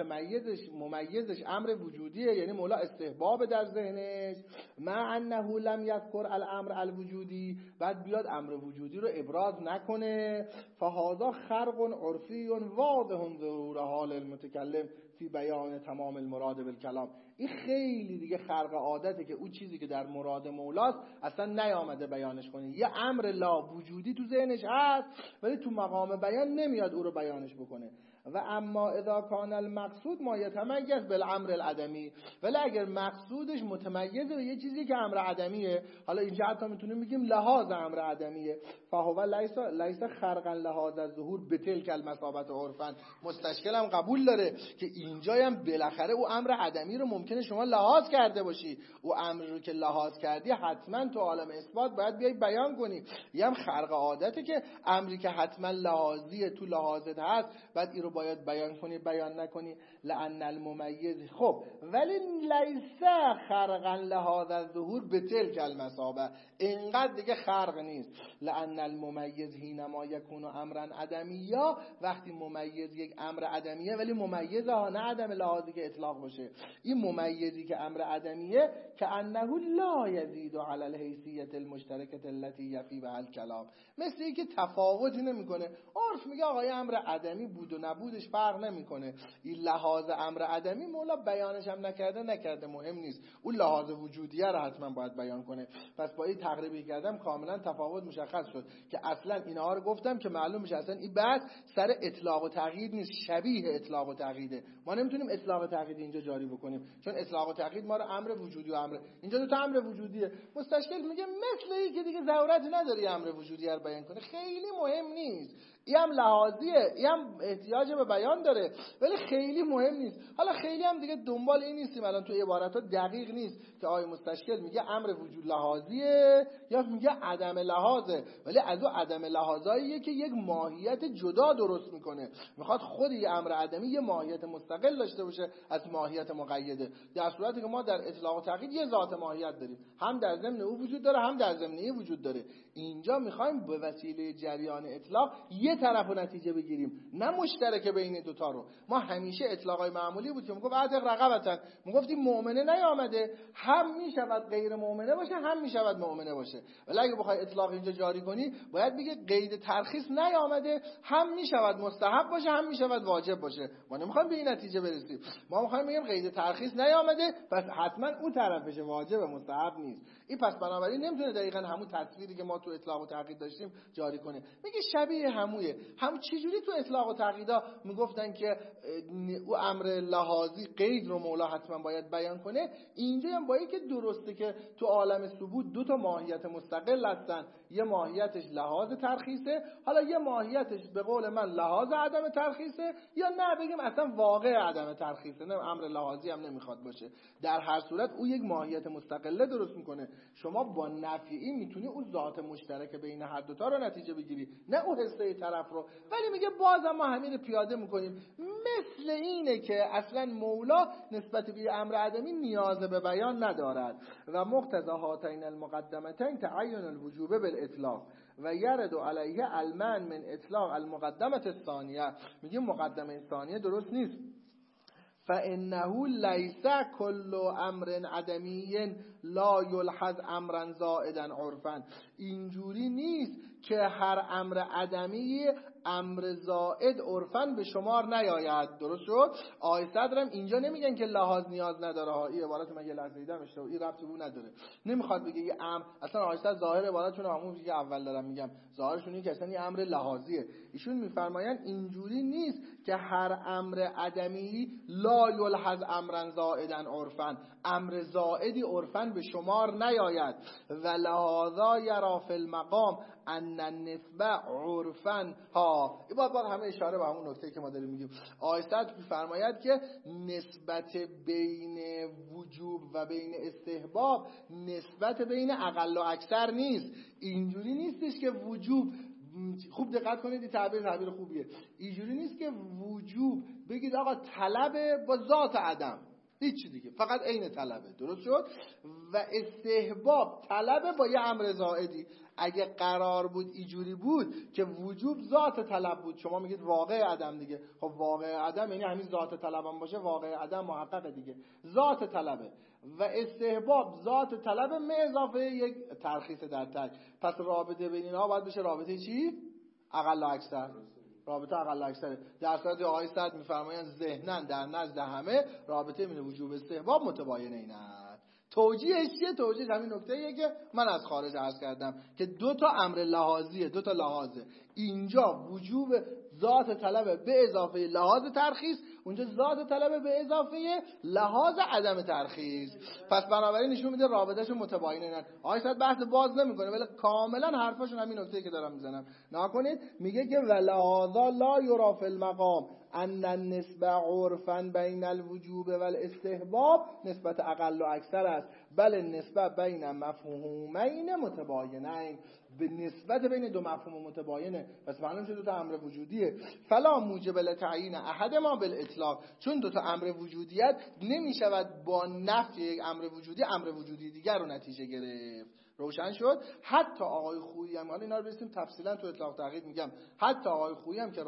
ممیزش امر وجودیه، یعنی مولا استحباب در ذهنش، مع انه لم یذکر الامر الوجودی، بعد بیاد امر وجودی رو ابراز نکنه، فهذا خرق عرفی واضح ظهور حال المتکلم فی بیان تمام المراد بالکلام. این خیلی دیگه خرق عادته که اون چیزی که در مراد مولاست اصلا نیامده بیانش کنه. یه امر لا وجودی تو ذهنش هست ولی تو مقام بیان نمیاد او رو بیانش بکنه. و اما اذا کان المقصود ما یتمیز بالامر العدمی، ولی اگر مقصودش متمیز به یه چیزی که امر عدمیه، حالا اینجا حتی میتونیم بگیم لحاظ امر عدمیه، فهو لیس خرقا لحاظ الظهور بتلک المثابه عرفا. مستشکل هم قبول داره که اینجا هم بالاخره او امر عدمی رو ممکنه شما لحاظ کرده باشی، او امر رو که لحاظ کردی حتما تو عالم اثبات باید بیای بیان کنی. یه هم خرق عادته که امری که حتما لحاظیه تو لحاظت هست بعد این رو باید بیان کنی، بیان نکنی. لأن الممیز، خب ولی لیس خرقا لهذا الظهور بتلک المثابه، اینقدر دیگه خرق نیست. لأن الممیز حینما یکون امرا عدمیا، وقتی ممیز یک امر عدمیه ولی ممیزه ها، نه عدم لحاظی که اطلاق باشه. این ممیزی که امر عدمیه که انه لا یزید علی الحیثیت المشترکه التي یفی بها الکلام، مثل اینکه تفاوتی نمیکنه. عرف میگه آقای امر عدمی بود و نبودش فرق نمیکنه. این لحاظ امر عدمی مولا بیانش هم نکرده مهم نیست، اون لحاظ وجودیه رو حتما باید بیان کنه. پس با این تقریبی کردم کاملا تفاوت مشخص شد که اصلا اینها رو گفتم که معلوم میشه اصلا این بحث سر اطلاق و تقیید نیست، شبیه اطلاق و تقییده. ما نمیتونیم اطلاق و تقیید اینجا جاری بکنیم چون اطلاق و تقیید ما رو امر وجودی و امر، اینجا دو تا امر وجودیه. مستشکل میگه مثل این که دیگه ضرورتی نداره امر وجودی رو بیان کنه، خیلی مهم نیست. این هم لحاظیه، این هم احتیاج به بیان داره، ولی خیلی مهم نیست. حالا خیلی هم دیگه دنبال این نیستیم الان تو عبارت‌ها دقیق نیست که آیه مستشکل میگه امر وجود لحاظیه یا میگه عدم لحاظه، ولی از اون عدم لحاظاییه که یک ماهیت جدا درست میکنه. میخواد خود یه امر عدمی یه ماهیت مستقل داشته باشه از ماهیت مقیده، در صورتی که ما در اطلاق و تقیید یه ذات ماهیت داریم، هم در ضمن او وجود داره هم در ضمن این وجود داره. اینجا میخوایم به وسیله جریان اطلاق یه طرف و نتیجه بگیریم، نه مشترک بین دوتا رو. ما همیشه اطلاقای معمولی بود که میگفت اعتق رقبتن، میگفتیم مؤمنه نیامده، هم میشود غیر مؤمنه باشه هم میشود مؤمنه باشه. ولی اگه بخوای اطلاق اینجا جاری کنی باید بگه قید ترخیص نیامده، هم میشود مستحب باشه هم میشود واجب باشه. ما نمیخوایم به این نتیجه برسیم، ما میخوایم بگیم قید ترخیص نیامده پس حتما اون طرفش واجب مستحب نیست. این پس بنابراین نمیتونه دقیقاً همون تصویری که ما تو اطلاق و تقیید داشتیم جاری کنه. میگه شبیه همویه. هم چجوری تو اطلاق و تقییدا میگفتن که او امر لحاظی قید رو مولا حتما باید بیان کنه، اینجا هم با اینکه درسته که تو عالم ثبوت دو تا ماهیت مستقل هستن، یه ماهیتش لحاظ ترخیصه، حالا یه ماهیتش به قول من لحاظ عدم ترخیصه، یا نه بگیم اصلا واقع عدم ترخیصه، نه امر لحاظی هم نمیخواد باشه. در هر صورت او یک ماهیت مستقله درست میکنه. شما با نفی میتونی اون ذات مشترک بین هر دوتا رو نتیجه بگیری، نه اون حصه طرف رو. ولی میگه بازم ما همین پیاده میکنیم، مثل اینه که اصلا مولا نسبت به امر عدمی نیاز به بیان ندارد. و مقتضی هاتین المقدمتین تعین الوجوب بالاطلاق و یرد علیه المنع من اطلاق المقدمه الثانیه. میگه مقدمه ثانیه درست نیست. فانه لیس کل امر عدمی لا یلحظ امرا زائدا عرفا. اینجوری نیست که هر امر عدمی امر زائد عرفاً به شمار نیاید. درست شد؟ آیه صدرم اینجا نمیگن که لحاظ نیاز نداره ها. این عبارت من یه لحظه دیدم اشتباه، این ربطی به نداره. نمیخواد بگه یه امر، اصلا آیه صدر ظاهر عبارتشون همون که اول دارم میگم، ظاهرشون اینه که اصلا این امر لحاظیه. ایشون میفرمایند اینجوری نیست که هر امر عدمی لا یلحظ امرا زائدا عرفاً، امر زائدی عرفاً به شمار نیاید. و لهذا یرا فی المقام ان النسبه عرفاً ها. این باید همه اشاره به همون نکته که ما داریم میگیم. آیه صدر میفرماید که نسبت بین وجوب و بین استحباب نسبت بین اقل و اکثر نیست. اینجوری نیستش که وجوب، خوب دقت کنید این تعبیر خوبیه، اینجوری نیست که وجوب بگید آقا طلب با ذات عدم، هیچ دیگه، فقط عین طلبه. درست شد؟ و استحباب طلبه با یه امر زائدی. اگه قرار بود اینجوری بود که وجوب ذات طلب بود، شما میگید واقع عدم دیگه. خب واقع عدم یعنی همین ذات طلب هم باشه، واقع عدم محقق دیگه، ذات طلبه. و استحباب ذات طلبه به اضافه یک ترخیص در تک. پس رابطه بین اینا باید بشه رابطه چی؟ اقل و اکثر. رابطه اقل و اکثره. در صورت آقای صدر میفرمایند ذهناً در نزد همه رابطه بین وجوب استحباب متباین این است. توجیهش چیه؟ توجیهش همین نکته‌ایه که من از خارج عرض کردم که دو تا امر لحاظیه، دو تا لحاظه. اینجا وجوب ذات طلب به اضافه لحاظ ترخیص، اونجا ذات طلب به اضافه لحاظ عدم ترخیص. پس بنابراین نشون میده رابطه‌شون متباینه. آیه صد بحث باز نمیکنه ولی کاملا حرفاشون همین نکته‌ای که دارم میزنم. نکنید میگه که ولهذا لا یرا فی المقام ان النسبه عرفا بین الوجوب والاستحباب نسبت اقل و اکثر است، بل النسبه بین مفهومین متباینین، به نسبت بین دو مفهوم متباینه. پس معلوم شد دو تا امر وجودیه. فلا موجب لتعیین احد ما بالاطلاق، چون دو تا امر وجودیت نمیشود با نفی یک امر وجودی دیگر رو نتیجه گرفت. روشن شد؟ حتی آقای خویی هم، حالا اینا رو برسیم تفصیلا تو اطلاق تقیید میگم، حتی آقای خویی هم که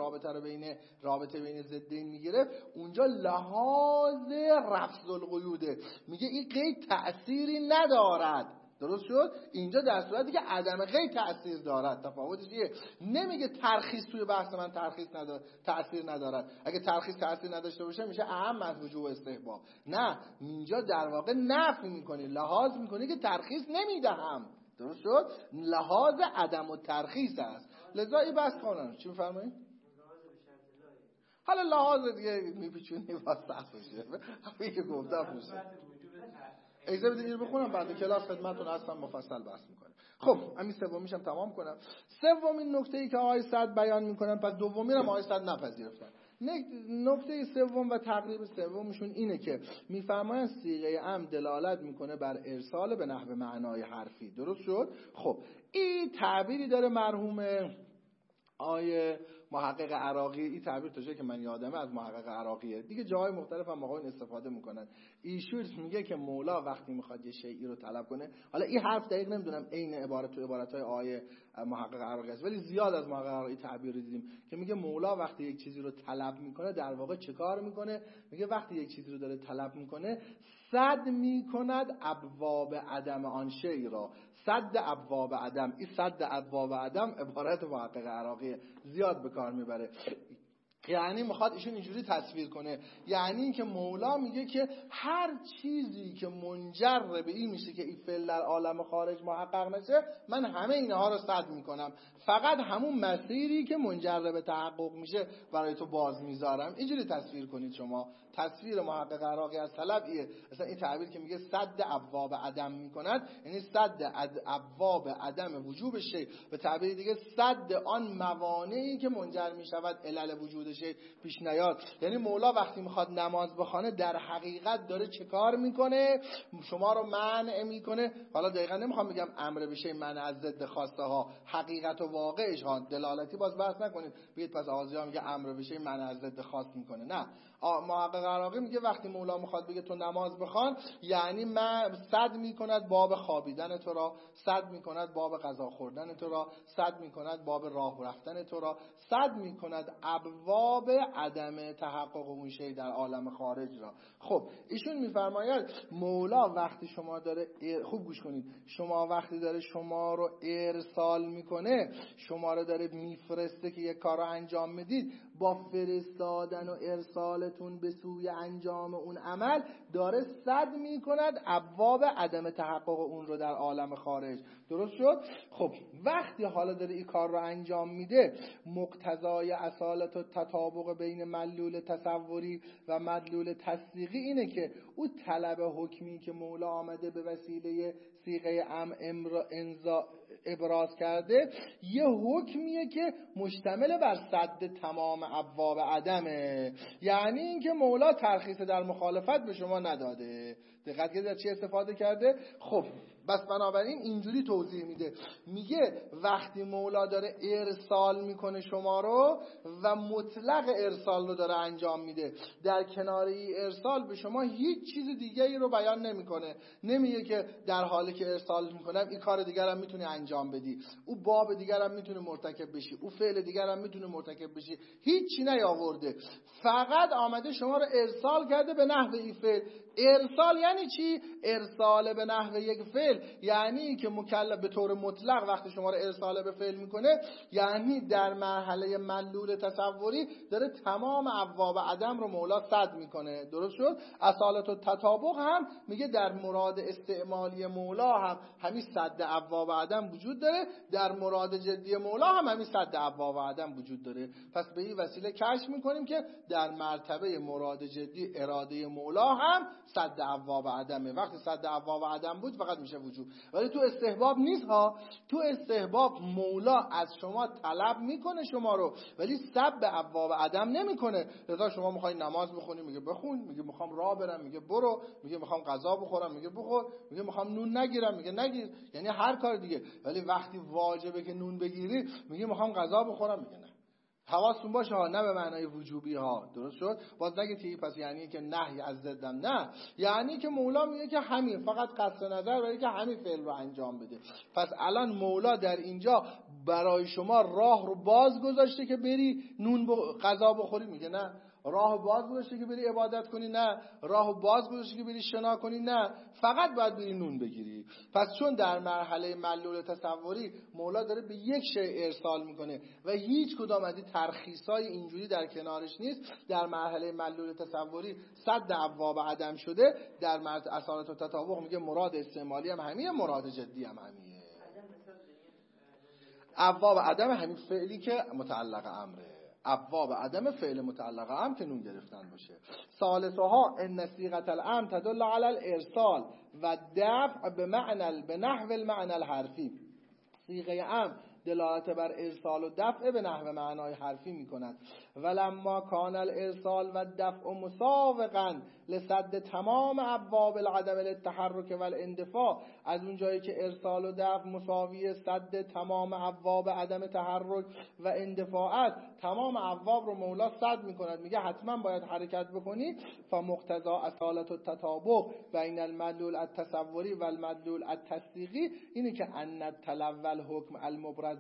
رابطه بین ضدین میگرفت، اونجا لحاظ رفض القیوده، میگه این قید تأثیری ندارد. درست شد؟ اینجا در صورتی که عدم قید تأثیر دارد. تفاوتش چیه؟ نمیگه ترخیص توی بحث من تأثیر ندارد. اگه ترخیص تأثیر نداشته باشه میشه اهم از وجوب استحباب. نه، اینجا در واقع نفی میکنی، لحاظ میکنی که ترخیص نمیدهم. درست شد؟ لحاظ عدم و ترخیص است. لذا این بحث خانم چی میفرمایید؟ حالا لحاظ دیگه میپیچونی واسه باشه. همین که گفتم میشه. اجازه بدید اینو بخونم بعد کلاس خدمتتون هستم مفصل بحث میکنیم. خب همین سومیشم تمام کنم. سومین نکته‌ای که آقای سعد بیان میکنن، پس دومی رو آقای سعد نپذیرفتن. نکته سوم و تقریب سومشون اینه که میفرمایند صیغه امر دلالت میکنه بر ارسال به نحو معنای حرفی. درست شد؟ خب این تعبیری داره مرحوم آیه محقق عراقی، این تعبیر تا جایی که من یادمه از محقق عراقیه، دیگه جاهای مختلف هم آقایون استفاده میکنن. ایشون میگه که مولا وقتی میخواد یه شیئی رو طلب کنه، حالا این حرف دقیق نمیدونم عین عبارت تو عبارتهای آیه محقق عراقی است، ولی زیاد از محقق عراقی تعبیر رو دیدیم که میگه مولا وقتی یک چیزی رو طلب میکنه در واقع چه کار میکنه؟ میگه وقتی یک چیزی رو داره طلب میکنه سد میکند ابواب عدم آن شیء را. سد ابواب عدم، این سد ابواب عدم عبارت محقق عراقی زیاد به کار میبره. یعنی میخواد ایشون اینجوری تصویر کنه، یعنی اینکه مولا میگه که هر چیزی که منجر به این میشه که این فعل در عالم خارج محقق نشه، من همه اینها رو سد میکنم، فقط همون مسیری که منجر به تحقق میشه برای تو باز میذارم. اینجوری تصویر کنید شما. تصویر محقق عراقی از طلب ایه. مثلا این تعبیر که میگه صد ابواب عدم میکند، یعنی صد ابواب عدم وجوب شی، به تعبیر دیگه صد آن موانعی که منجر میشود علل وجود شی پیش نیاد. یعنی مولا وقتی میخواد نماز بخونه در حقیقت داره چه کار میکنه؟ شما رو منع میکنه. حالا دقیقا نمیخوام بگم امر بشه منع از ضد خواسته ها، حقیقت و واقعش ها، دلالتی باز بحث نکنید بگید پس آزیا میگه امر بشه منع از ضد خواست میکنه. نه، محقق عراقی میگه وقتی مولا میخواد بگه تو نماز بخوان، یعنی من صد میکند باب خوابیدن تو را، صد میکند باب غذا خوردن تو را، صد میکند باب راه رفتن تو را، صد میکند ابواب عدم تحقق اون شی در عالم خارج را. خب ایشون میفرماید مولا وقتی شما داره، خوب گوش کنید، شما وقتی داره شما رو ارسال میکنه، شما رو داره میفرسته که یک کار رو انجام بدید، با فرستادن و ارسالتون به سوی انجام اون عمل داره صد میکند ابواب عدم تحقق اون رو در عالم خارج. درست شد؟ خب وقتی حالا داره این کار رو انجام میده، مقتضای اصالت و تطابق بین مدلول تصوری و مدلول تصدیقی اینه که او طلب حکمی که مولا آمده به وسیله صیغه ابراز کرده یه حکمیه که مشتمل بر سد تمام ابواب عدمه. یعنی اینکه مولا ترخیص در مخالفت به شما نداده. دقت کنید چی استفاده کرده؟ خب بس بنابراین اینجوری توضیح میده، میگه وقتی مولا داره ارسال میکنه شما رو و مطلق ارسال رو داره انجام میده، در کنار این ارسال به شما هیچ چیز دیگه ای رو بیان نمیکنه. نمیگه که در حالی که ارسال میکنم این کار دیگر هم میتونی انجام بدی، او باب دیگر هم میتونه مرتکب بشی، او فعل دیگر هم میتونه مرتکب بشی، هیچی نیاورده، فقط آمده شما رو ارسال کرده به نحو این فعل. ارسال یعنی چی؟ ارسال به نحو یک فعل یعنی که مکلف به طور مطلق وقتی شما رو ارسال به فعل میکنه، یعنی در مرحله مدلول تصوری داره تمام ابواب عدم رو مولا سد میکنه. درست شد؟ اصالت و تطابق هم میگه در مراد استعمالی مولا هم همین سد ابواب عدم وجود داره، در مراد جدی مولا هم همین سد ابواب عدم وجود داره. پس به این وسیله کشف میکنیم که در مرتبه مراد جدی اراده مولا هم سد ابواب عدمه. وقتی سد ابواب عدم بود فقط میشه وجود، ولی تو استحباب نیست ها. تو استحباب مولا از شما طلب میکنه شما رو، ولی سد ابواب عدم نمیکنه. لذا شما میخوای نماز بخونی، میگه بخون، میگه میخوام راه برم، میگه برو، میگه میخوام غذا بخورم، میگه بخور، میگه میخوام نون نگیرم، میگه نگیر، یعنی هر کار دیگه. ولی وقتی واجبه که نون بگیری، میگه میخوام غذا بخورم، میگه نه. حواستون باشه ها، نه به معنای وجوبی ها. درست شد؟ باز نگید پس یعنی که نهی از ضدم، نه، یعنی که مولا میگه که همین، فقط قصد نظر برای که همین فعل رو انجام بده. پس الان مولا در اینجا برای شما راه رو باز گذاشته که بری نون غذا بخوری، میگه نه. راه باز گذاشته که بری عبادت کنی، نه. راه باز گذاشته که بری شنا کنی، نه. فقط باید بری نون بگیری. پس چون در مرحله مدلول تصوری مولا داره به یک شی ارسال میکنه و هیچ کدام از این ترخیصای اینجوری در کنارش نیست، در مرحله مدلول تصوری صد ابواب عدم شده. در مرحله اصالت و تطابق میگه مراد استعمالی هم همینه، مراد جدی هم همینه. ابواب عدم همین فعلی که متعلق امره، ابواب عدم فعل متعلق امر که نون گرفتن باشه. ثالثها ان صيغه الامر تدل على الارسال و دفع به نحو المعنى الحرفی. صیغه امر دلالت بر ارسال و دفع به نحو معنای حرفی میکند. ولما کان الارسال و الدفع مساوقا لسد تمام ابواب العدم للتحرک والاندفاع، از اون جایی که ارسال و دفع مساوی سد تمام ابواب عدم تحرک و اندفاع است، تمام ابواب رو مولا سد میکند، میگه حتما باید حرکت بکنی. فمقتضا اصالت التطابق بین المدلول التصوری و المدلول التصدیقی اینه که ان تلول حکم المبرز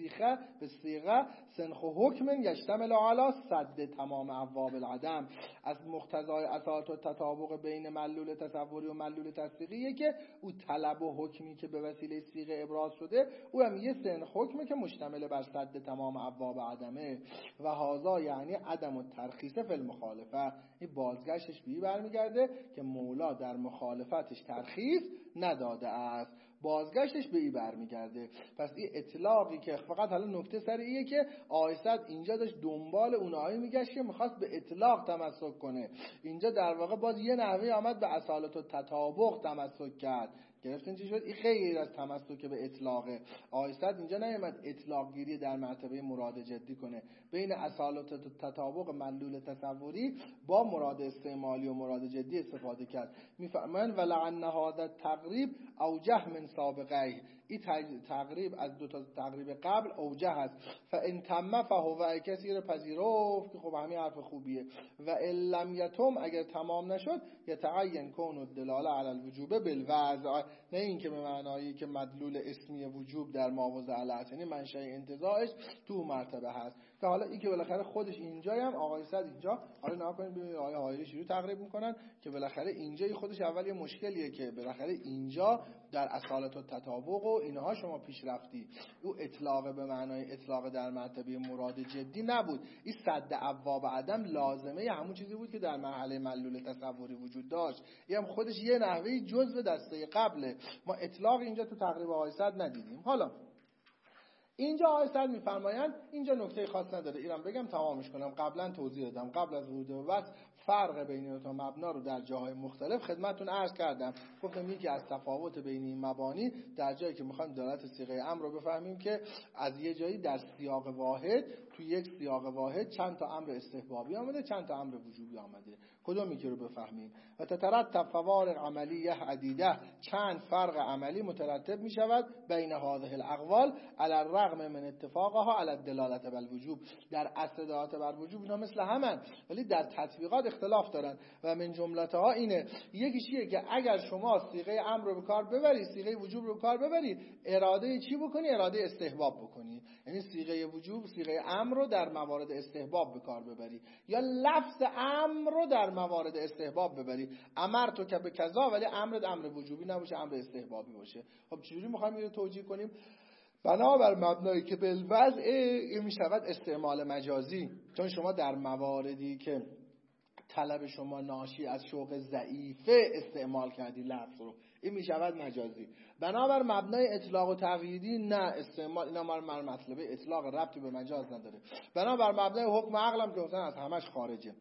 به صیغه سنخ حکم یشتمل علی سد تمام ابواب العدم. از مقتضای اصالت التطابق بین مدلول تصوری و مدلول تصدیقیه که او طلب و حکمی که به وسیله صیغه ابراز شده او هم یه سنخ حکمه که مشتمل بر سد تمام ابواب عدمه. و هذا یعنی عدم الترخیص فی المخالفه، این بازگشتش به این برمیگرده که مولا در مخالفتش ترخیص نداده است، بازگشتش به این برمیگرده. پس این اطلاقی که فقط حالا نکته سر ایه که آیسد اینجا داشت دنبال اونایی میگشت که میخواست به اطلاق تمسک کنه، اینجا در واقع باز یه نحوه آمد به اصالت و تطابق تمسک کرد. گرفتین چی شد؟ این غیر از تمسک به اطلاقه. آیسد اینجا نیامد اطلاق گیری در مرتبه مراد جدی کنه، بین اصالت و تطابق مدلول تصوری با مراد استعمالی و مراد جدی استفاده کرد. میفهمن ولعن هذا التقریب اوجه من سابقه، این تقریب از دو تا تقریب قبل اوجه است. فان تم فهو، کسی رو پذیرفت که خب همین حرف خوبیه. و ان لم یتم، اگر تمام نشد، یتعین کون الدلاله علی الوجوب بالوضع، نه اینکه به معنایی که مدلول اسمی وجوب در ماوضع الاصل، یعنی منشأ انتزاعش تو مرتبه هست. که حالا این که بالاخره خودش اینجا هم آقای صد اینجا حالا نگاه کنید ببینید آقای حایری شروع تقریب میکنن که بالاخره اینجا خودش اول یه مشکلیه که بالاخره اینجا در اصالت و تطابق و اینها شما پیش رفتی، او اطلاق به معنای اطلاق در مرتبه مراد جدی نبود. این سد ابواب عدم لازمه همون چیزی بود که در مرحله مدلول تصوری وجود داشت، این هم خودش یه نحوه جزء دسته قبله. ما اطلاق اینجا تو تقریب آقای صد ندیدیم. حالا اینجا آقای صد میفرمایند اینجا نکته خاص نداره، اینم بگم تمامش کنم. قبلا توضیح دادم قبل از ورود به بحث فرق بین این دو مبنا رو در جاهای مختلف خدمتتون عرض کردم. گفتم یکی از تفاوت بین این مبانی در جایی که میخوایم دلالت صیغه امر رو بفهمیم که از یه جایی در سیاق واحد، تو یک سیاق واحد چند تا امر استحبابی آمده، چند تا امر وجوبی آمده، کدومی که رو بفهمیم. و تترتب فوارق عملیه عدیده، چند فرق عملی مترتب می شود بین هذه الاقوال علی الرغم من اتفاقها علی الدلالت بالوجوب. در اصل دلالت بر وجوب اینا مثل همن، ولی در تطبیقات اختلاف دارن. و من جملتها اینه، یکیشیه که اگر شما صیغه امر رو به کار ببری، صیغه وجوب رو به کار ببری، اراده چی بکنی؟ اراده استحباب بکنی، یعنی صیغه وجوب، صیغه امر رو در موارد استحباب به کار ببری، یا لفظ امر رو در موارد استحباب ببری. امر تو که به کذا، ولی امر وجوبی نباشه، امر استحبابی باشه. خب چجوری میخوایم اینو توجیه کنیم؟ بنابر مبنایی که بالوضع این میشود استعمال مجازی، چون شما در مواردی که طلب شما ناشی از شوق ضعیفه استعمال کردی لفظ رو، این میشود مجازی. بنابر مبنای اطلاق و تقییدی نه، استعمال اینا مر مطلبه اطلاق ربطی به مجاز نداره. بنابر مبنای حکم عقلم که مثلا از همش خارجه.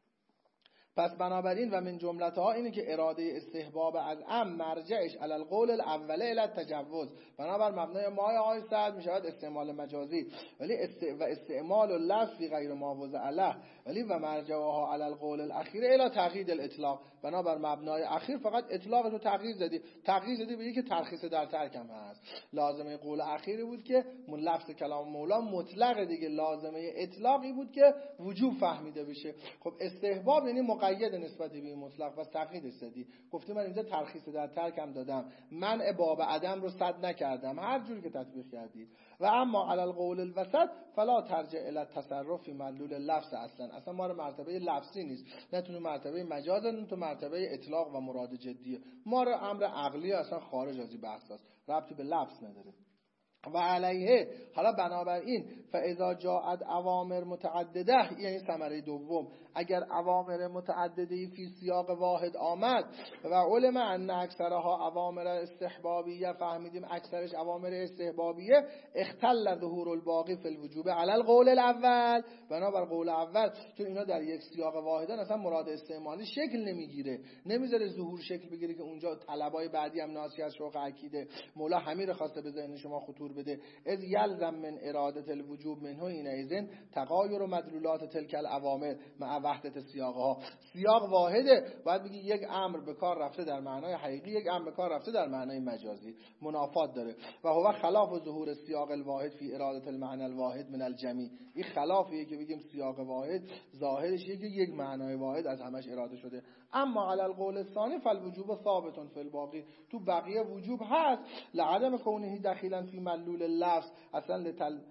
پس بنابراین و من جملتها اینه که اراده استحباب از مرجعش علی القول الاوله الی التجوز، بنابر مبنای مای آی صد میشود استعمال مجازی، ولی استعمال لفظی غیر ماوضع له، ولی و مرجعها علی القول الاخیر الی تقیید الاطلاق، بنابر مبنای اخیر فقط اطلاق رو تغییر زدی به اینکه ترخیص در ترکم هست. لازمه قول اخیری بود که لفظ کلام مولا مطلق دیگه، لازمه اطلاقی بود که وجوب فهمیده بشه. خب استحباب یعنی مقید نسبت به این مطلق، و تقییدش زدی، گفتی من اینجا ترخیص در ترکم دادم، منع باب عدم رو سد نکردم، هر جوری که تطبیق کردید. و اما علی القول الوسط فلا ترجع الی التصرف فی مدلول لفظ، اصلا ما رو مرتبه لفظی نیست، نه تو مرتبه مجاز، نه تو مرتبه اطلاق و مراد جدیه، ما رو امر عقلی اصلا خارج از این بحث است، ربطی به لفظ نداره. و علیه، حالا بنابراین فاذا جاءت اوامر متعدده، یعنی ثمره دوم، اگر اوامر متعدده فی سیاق واحد آمد و علم ان اکثرها اوامر استحبابیه، فهمیدیم اکثرش اوامر استحبابیه، اختل ظهور الباقی فی الوجوب علی القول الاول، بنابر قول اول، چون اینا در یک سیاق واحدن اصلا مراد استعمالی شکل نمیگیره، نمیذاره ظهور شکل بگیره که اونجا طلبای بعدی هم ناشی از شوق عقیده، مولا همین رو خواسته به ذهن شما خطور دستور بده. از یلزم من اراده الوجوب منه اینئذ تغایر مدلولات تلک الاوامر مع وحدت سیاقها. سیاق واحده، باید بگی یک امر به کار رفته در معنای حقیقی، یک امر به کار رفته در معنای مجازی، منافات داره. و هو خلاف ظهور سیاق الواحد فی اراده المعنى الواحد من الجمیع. این خلافیه که بگیم سیاق واحد ظاهرش که یک معنای واحد از همش اراده شده. اما علی القول الثانی فالوجوب ثابت فی الباقی. تو بقیه وجوب هست، لعدم کونه دخیلا فی ملول اللفظ، اصلا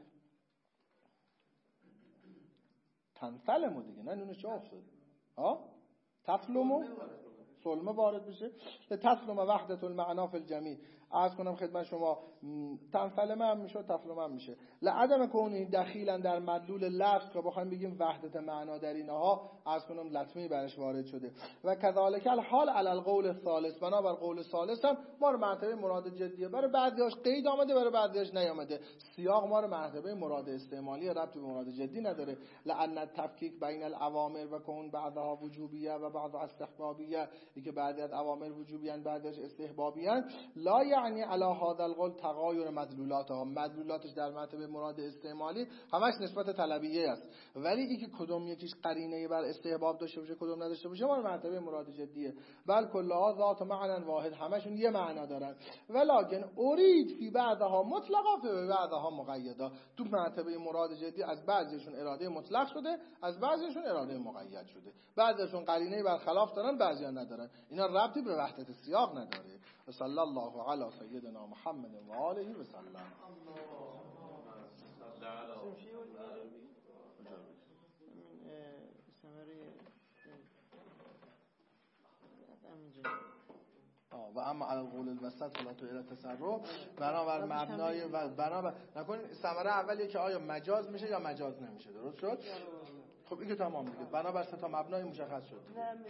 تنفلمو دیگه، نه نونش چه افتاد تفلمو سلمه وارد بشه، تسلم وحدت المعنا فی الجمیع. عرض کنم خدمت شما تنفلمه هم میشه، تفلمه هم میشه. لعدم کونه دخیلا در مدلول لفظ که بخوایم بگیم وحدت معنا در اینها، عرض کنم لطمه برش وارد شده. و کذالک الحال علی القول الثالث، بنابر قول ثالث هم ما رو مرتبه مراد جدیه، برای بعضیاش قید آمده برای بعضیاش نیامده. سیاق ما رو مرتبه مراد استعمالی، ربطی به مراد جدی نداره. لأن التفکیک بین الاوامر و کون بعضها وجوبیه و بعضها استحبابیه، که بعضی از اوامر وجوبیان بعضیش استحبابیان، لا یعنی علی هذا القول تغایر مدلولاتها. مدلولاتش در مرتبه مراد استعمالی همش نسبت طلبیه است، ولی اینکه کدوم یکیش قرینه بر استحباب داشته باشه کدوم نداشته باشه ما مرتبه مراد جدیه. بل کلها ذات معنی واحد، همشون یه معنا دارن. ولکن اريد فی بعضها مطلقا فی بعضها مقیدا. تو مرتبه مراد جدی از بعضیشون اراده مطلق شده، از بعضیشون اراده مقید شده. بعضیشون قرینه بر خلاف دارن، بعضیا ندارن. اینا ربطی به وحدت سیاق نداره. صلی الله علی سیدنا محمد و آله و سلم. و اما علی القول الوسط فلا تو الی تصرف، بنابر مبنای و بنابر نکنید ثمره اولیه که آیا مجاز میشه یا مجاز نمیشه. درست شد؟ خب این که تمام دیگه. بنابر سه تا مبنای مشخص شد.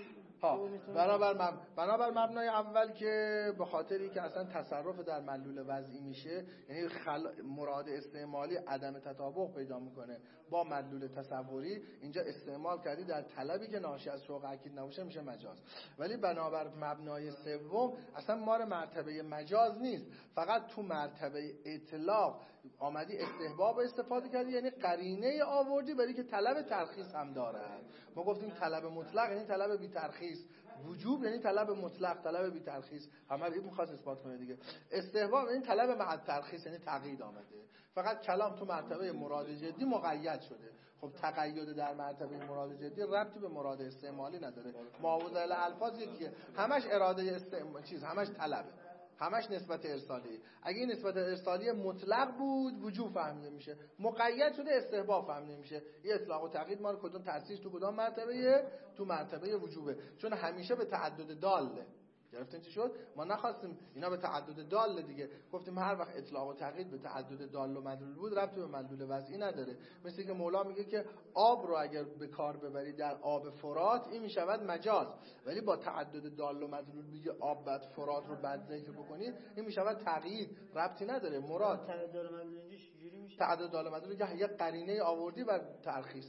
بنابر مبنای اول که به خاطری که اصلا تصرف در مدلول وضعی میشه، یعنی مراد استعمالی عدم تطابق پیدا میکنه با مدلول تصوری، اینجا استعمال کردی در طلبی که ناشی از شوق اکید نباشه میشه مجاز. ولی بنابر مبنای سوم اصلا مار مرتبه مجاز نیست، فقط تو مرتبه اطلاق آمدی استحباب استفاده کردی، یعنی قرینه آوردی برای که طلب ترخیص هم دارد. ما گفتیم طلب مطلق یعنی طلب بی ترخیص، وجوب یعنی طلب مطلق، طلب بی ترخیص. همه این می‌خواد اثبات کنه دیگه. استحباب یعنی طلب مع ترخیص، یعنی تقیید آمده. فقط کلام تو مرتبه مراد جدی مقید شده. خب تقید در مرتبه مراد جدی ربطی به مراد استعمالی نداره. معوض الالفاظ یکیه، همش اراده همش طلبه، همش نسبت ارسالی. اگه این نسبت ارسالی مطلق بود وجوب فهمیده میشه، مقید شده استحباب فهمیده میشه. این اطلاق و تقیید ما رو کدوم تأسیس تو کدوم مرتبه؟ تو مرتبه وجوبه، چون همیشه به تعدد داله. گرفتین چی شد؟ ما نخواستیم اینا به تعدد دال دیگه، گفتیم هر وقت اطلاق و تقیید به تعدد دال و مدلول بود ربطی به مدلول وضعی نداره. مثل که مولا میگه که آب رو اگر به کار ببری در آب فرات این میشود مجاز، ولی با تعدد دال و مدلول میگه آب بعد فرات رو بعد ذکر بکنید این میشود تقیید، ربطی نداره. مراد تعدد دال و مدلول اینجا چجوری میشه؟ تعدد دال و مدلول که یک قرینه آوردی بر ترخیص.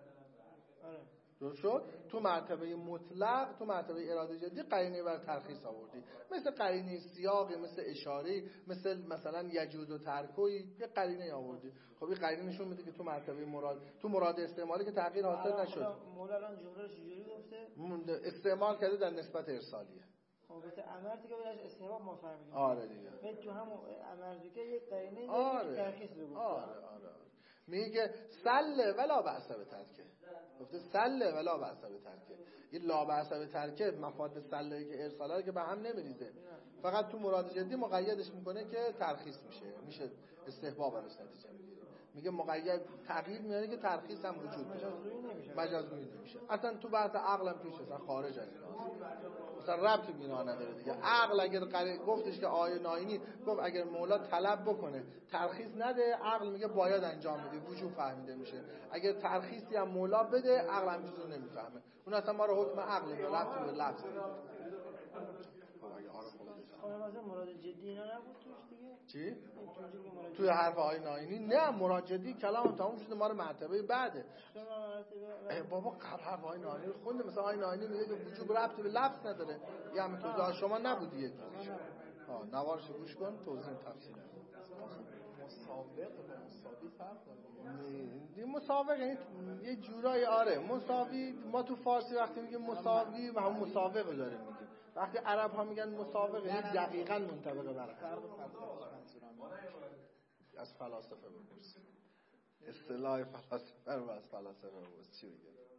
آره درست شد؟ تو مرتبه مطلق، تو مرتبه اراده جدی قرینه بر ترخیص آوردی، مثل قرینه سیاقی، مثل اشاری، مثلا یجوز و ترکوی، یه قرینه آوردی. خب این قرینه نشون میده که تو مرتبه مراد، تو مراد استعمالی که تغییر حاصل نشد. مولا الان جمله چجوری گفته؟ استعمال کرده در نسبت ارسالیه. خب امر دیگه بهش استحباب ما فهمیدیم. آره دیگه. تو همون امر دیگه یک قرینه ترخیص رو گفته. آره. میگه سله ولا بأس به ترکه. گفته سله ولا بأس به ترکه. این لا بأس به ترکه مفاد سله که ارساله که به هم نمیریزه، فقط تو مراد جدی مقیدش میکنه که ترخیص میشه استحباب ازش نتیجه میگیره. میگه مقید تغییر میاره که ترخیص هم وجود داره، مجازگویی نمیشه. اصلا تو بحث عقل هم توش اصلا خارج از ایناست، اصلا ربطی به اینا نداره دیگه. عقل اگر گفتش که آیه ناینی گفت اگر مولا طلب بکنه ترخیص نده، عقل میگه باید انجام بده، وجوب فهمیده میشه. اگر ترخیصی هم مولا بده عقل هم چیزو نمیفهمه، اون اصلا ما رو حکم عقل میگه، ربطی به لفظ نداره. مثلا مراد جدی اینا نبود توش دیگه. چی؟ توی حرف آیه ناینی نه، مراد جدی کلام تموم شده، ما رو مرتبه بعده. بابا قبل حرف آیه ناینی خونده، مثلا آیه ناینی میگه که وجوب ربطی به لفظ نداره، یه همه توضیح شما نبودی یک توضیح. نوارش گوش کن توضیح تفصیل. مسابق و مساوی فرق داره. مسابق یعنی یه جورایی آره مساوی. ما تو فارسی وقتی میگیم مساوی و هم مسابق داره میگیم. وقتی عرب ها میگن مسابق یعنی دقیقاً منطبق بر هم. از فلاسفه بپرس. اصطلاح فلاسفه رو از فلاسفه بپرس چی میگه؟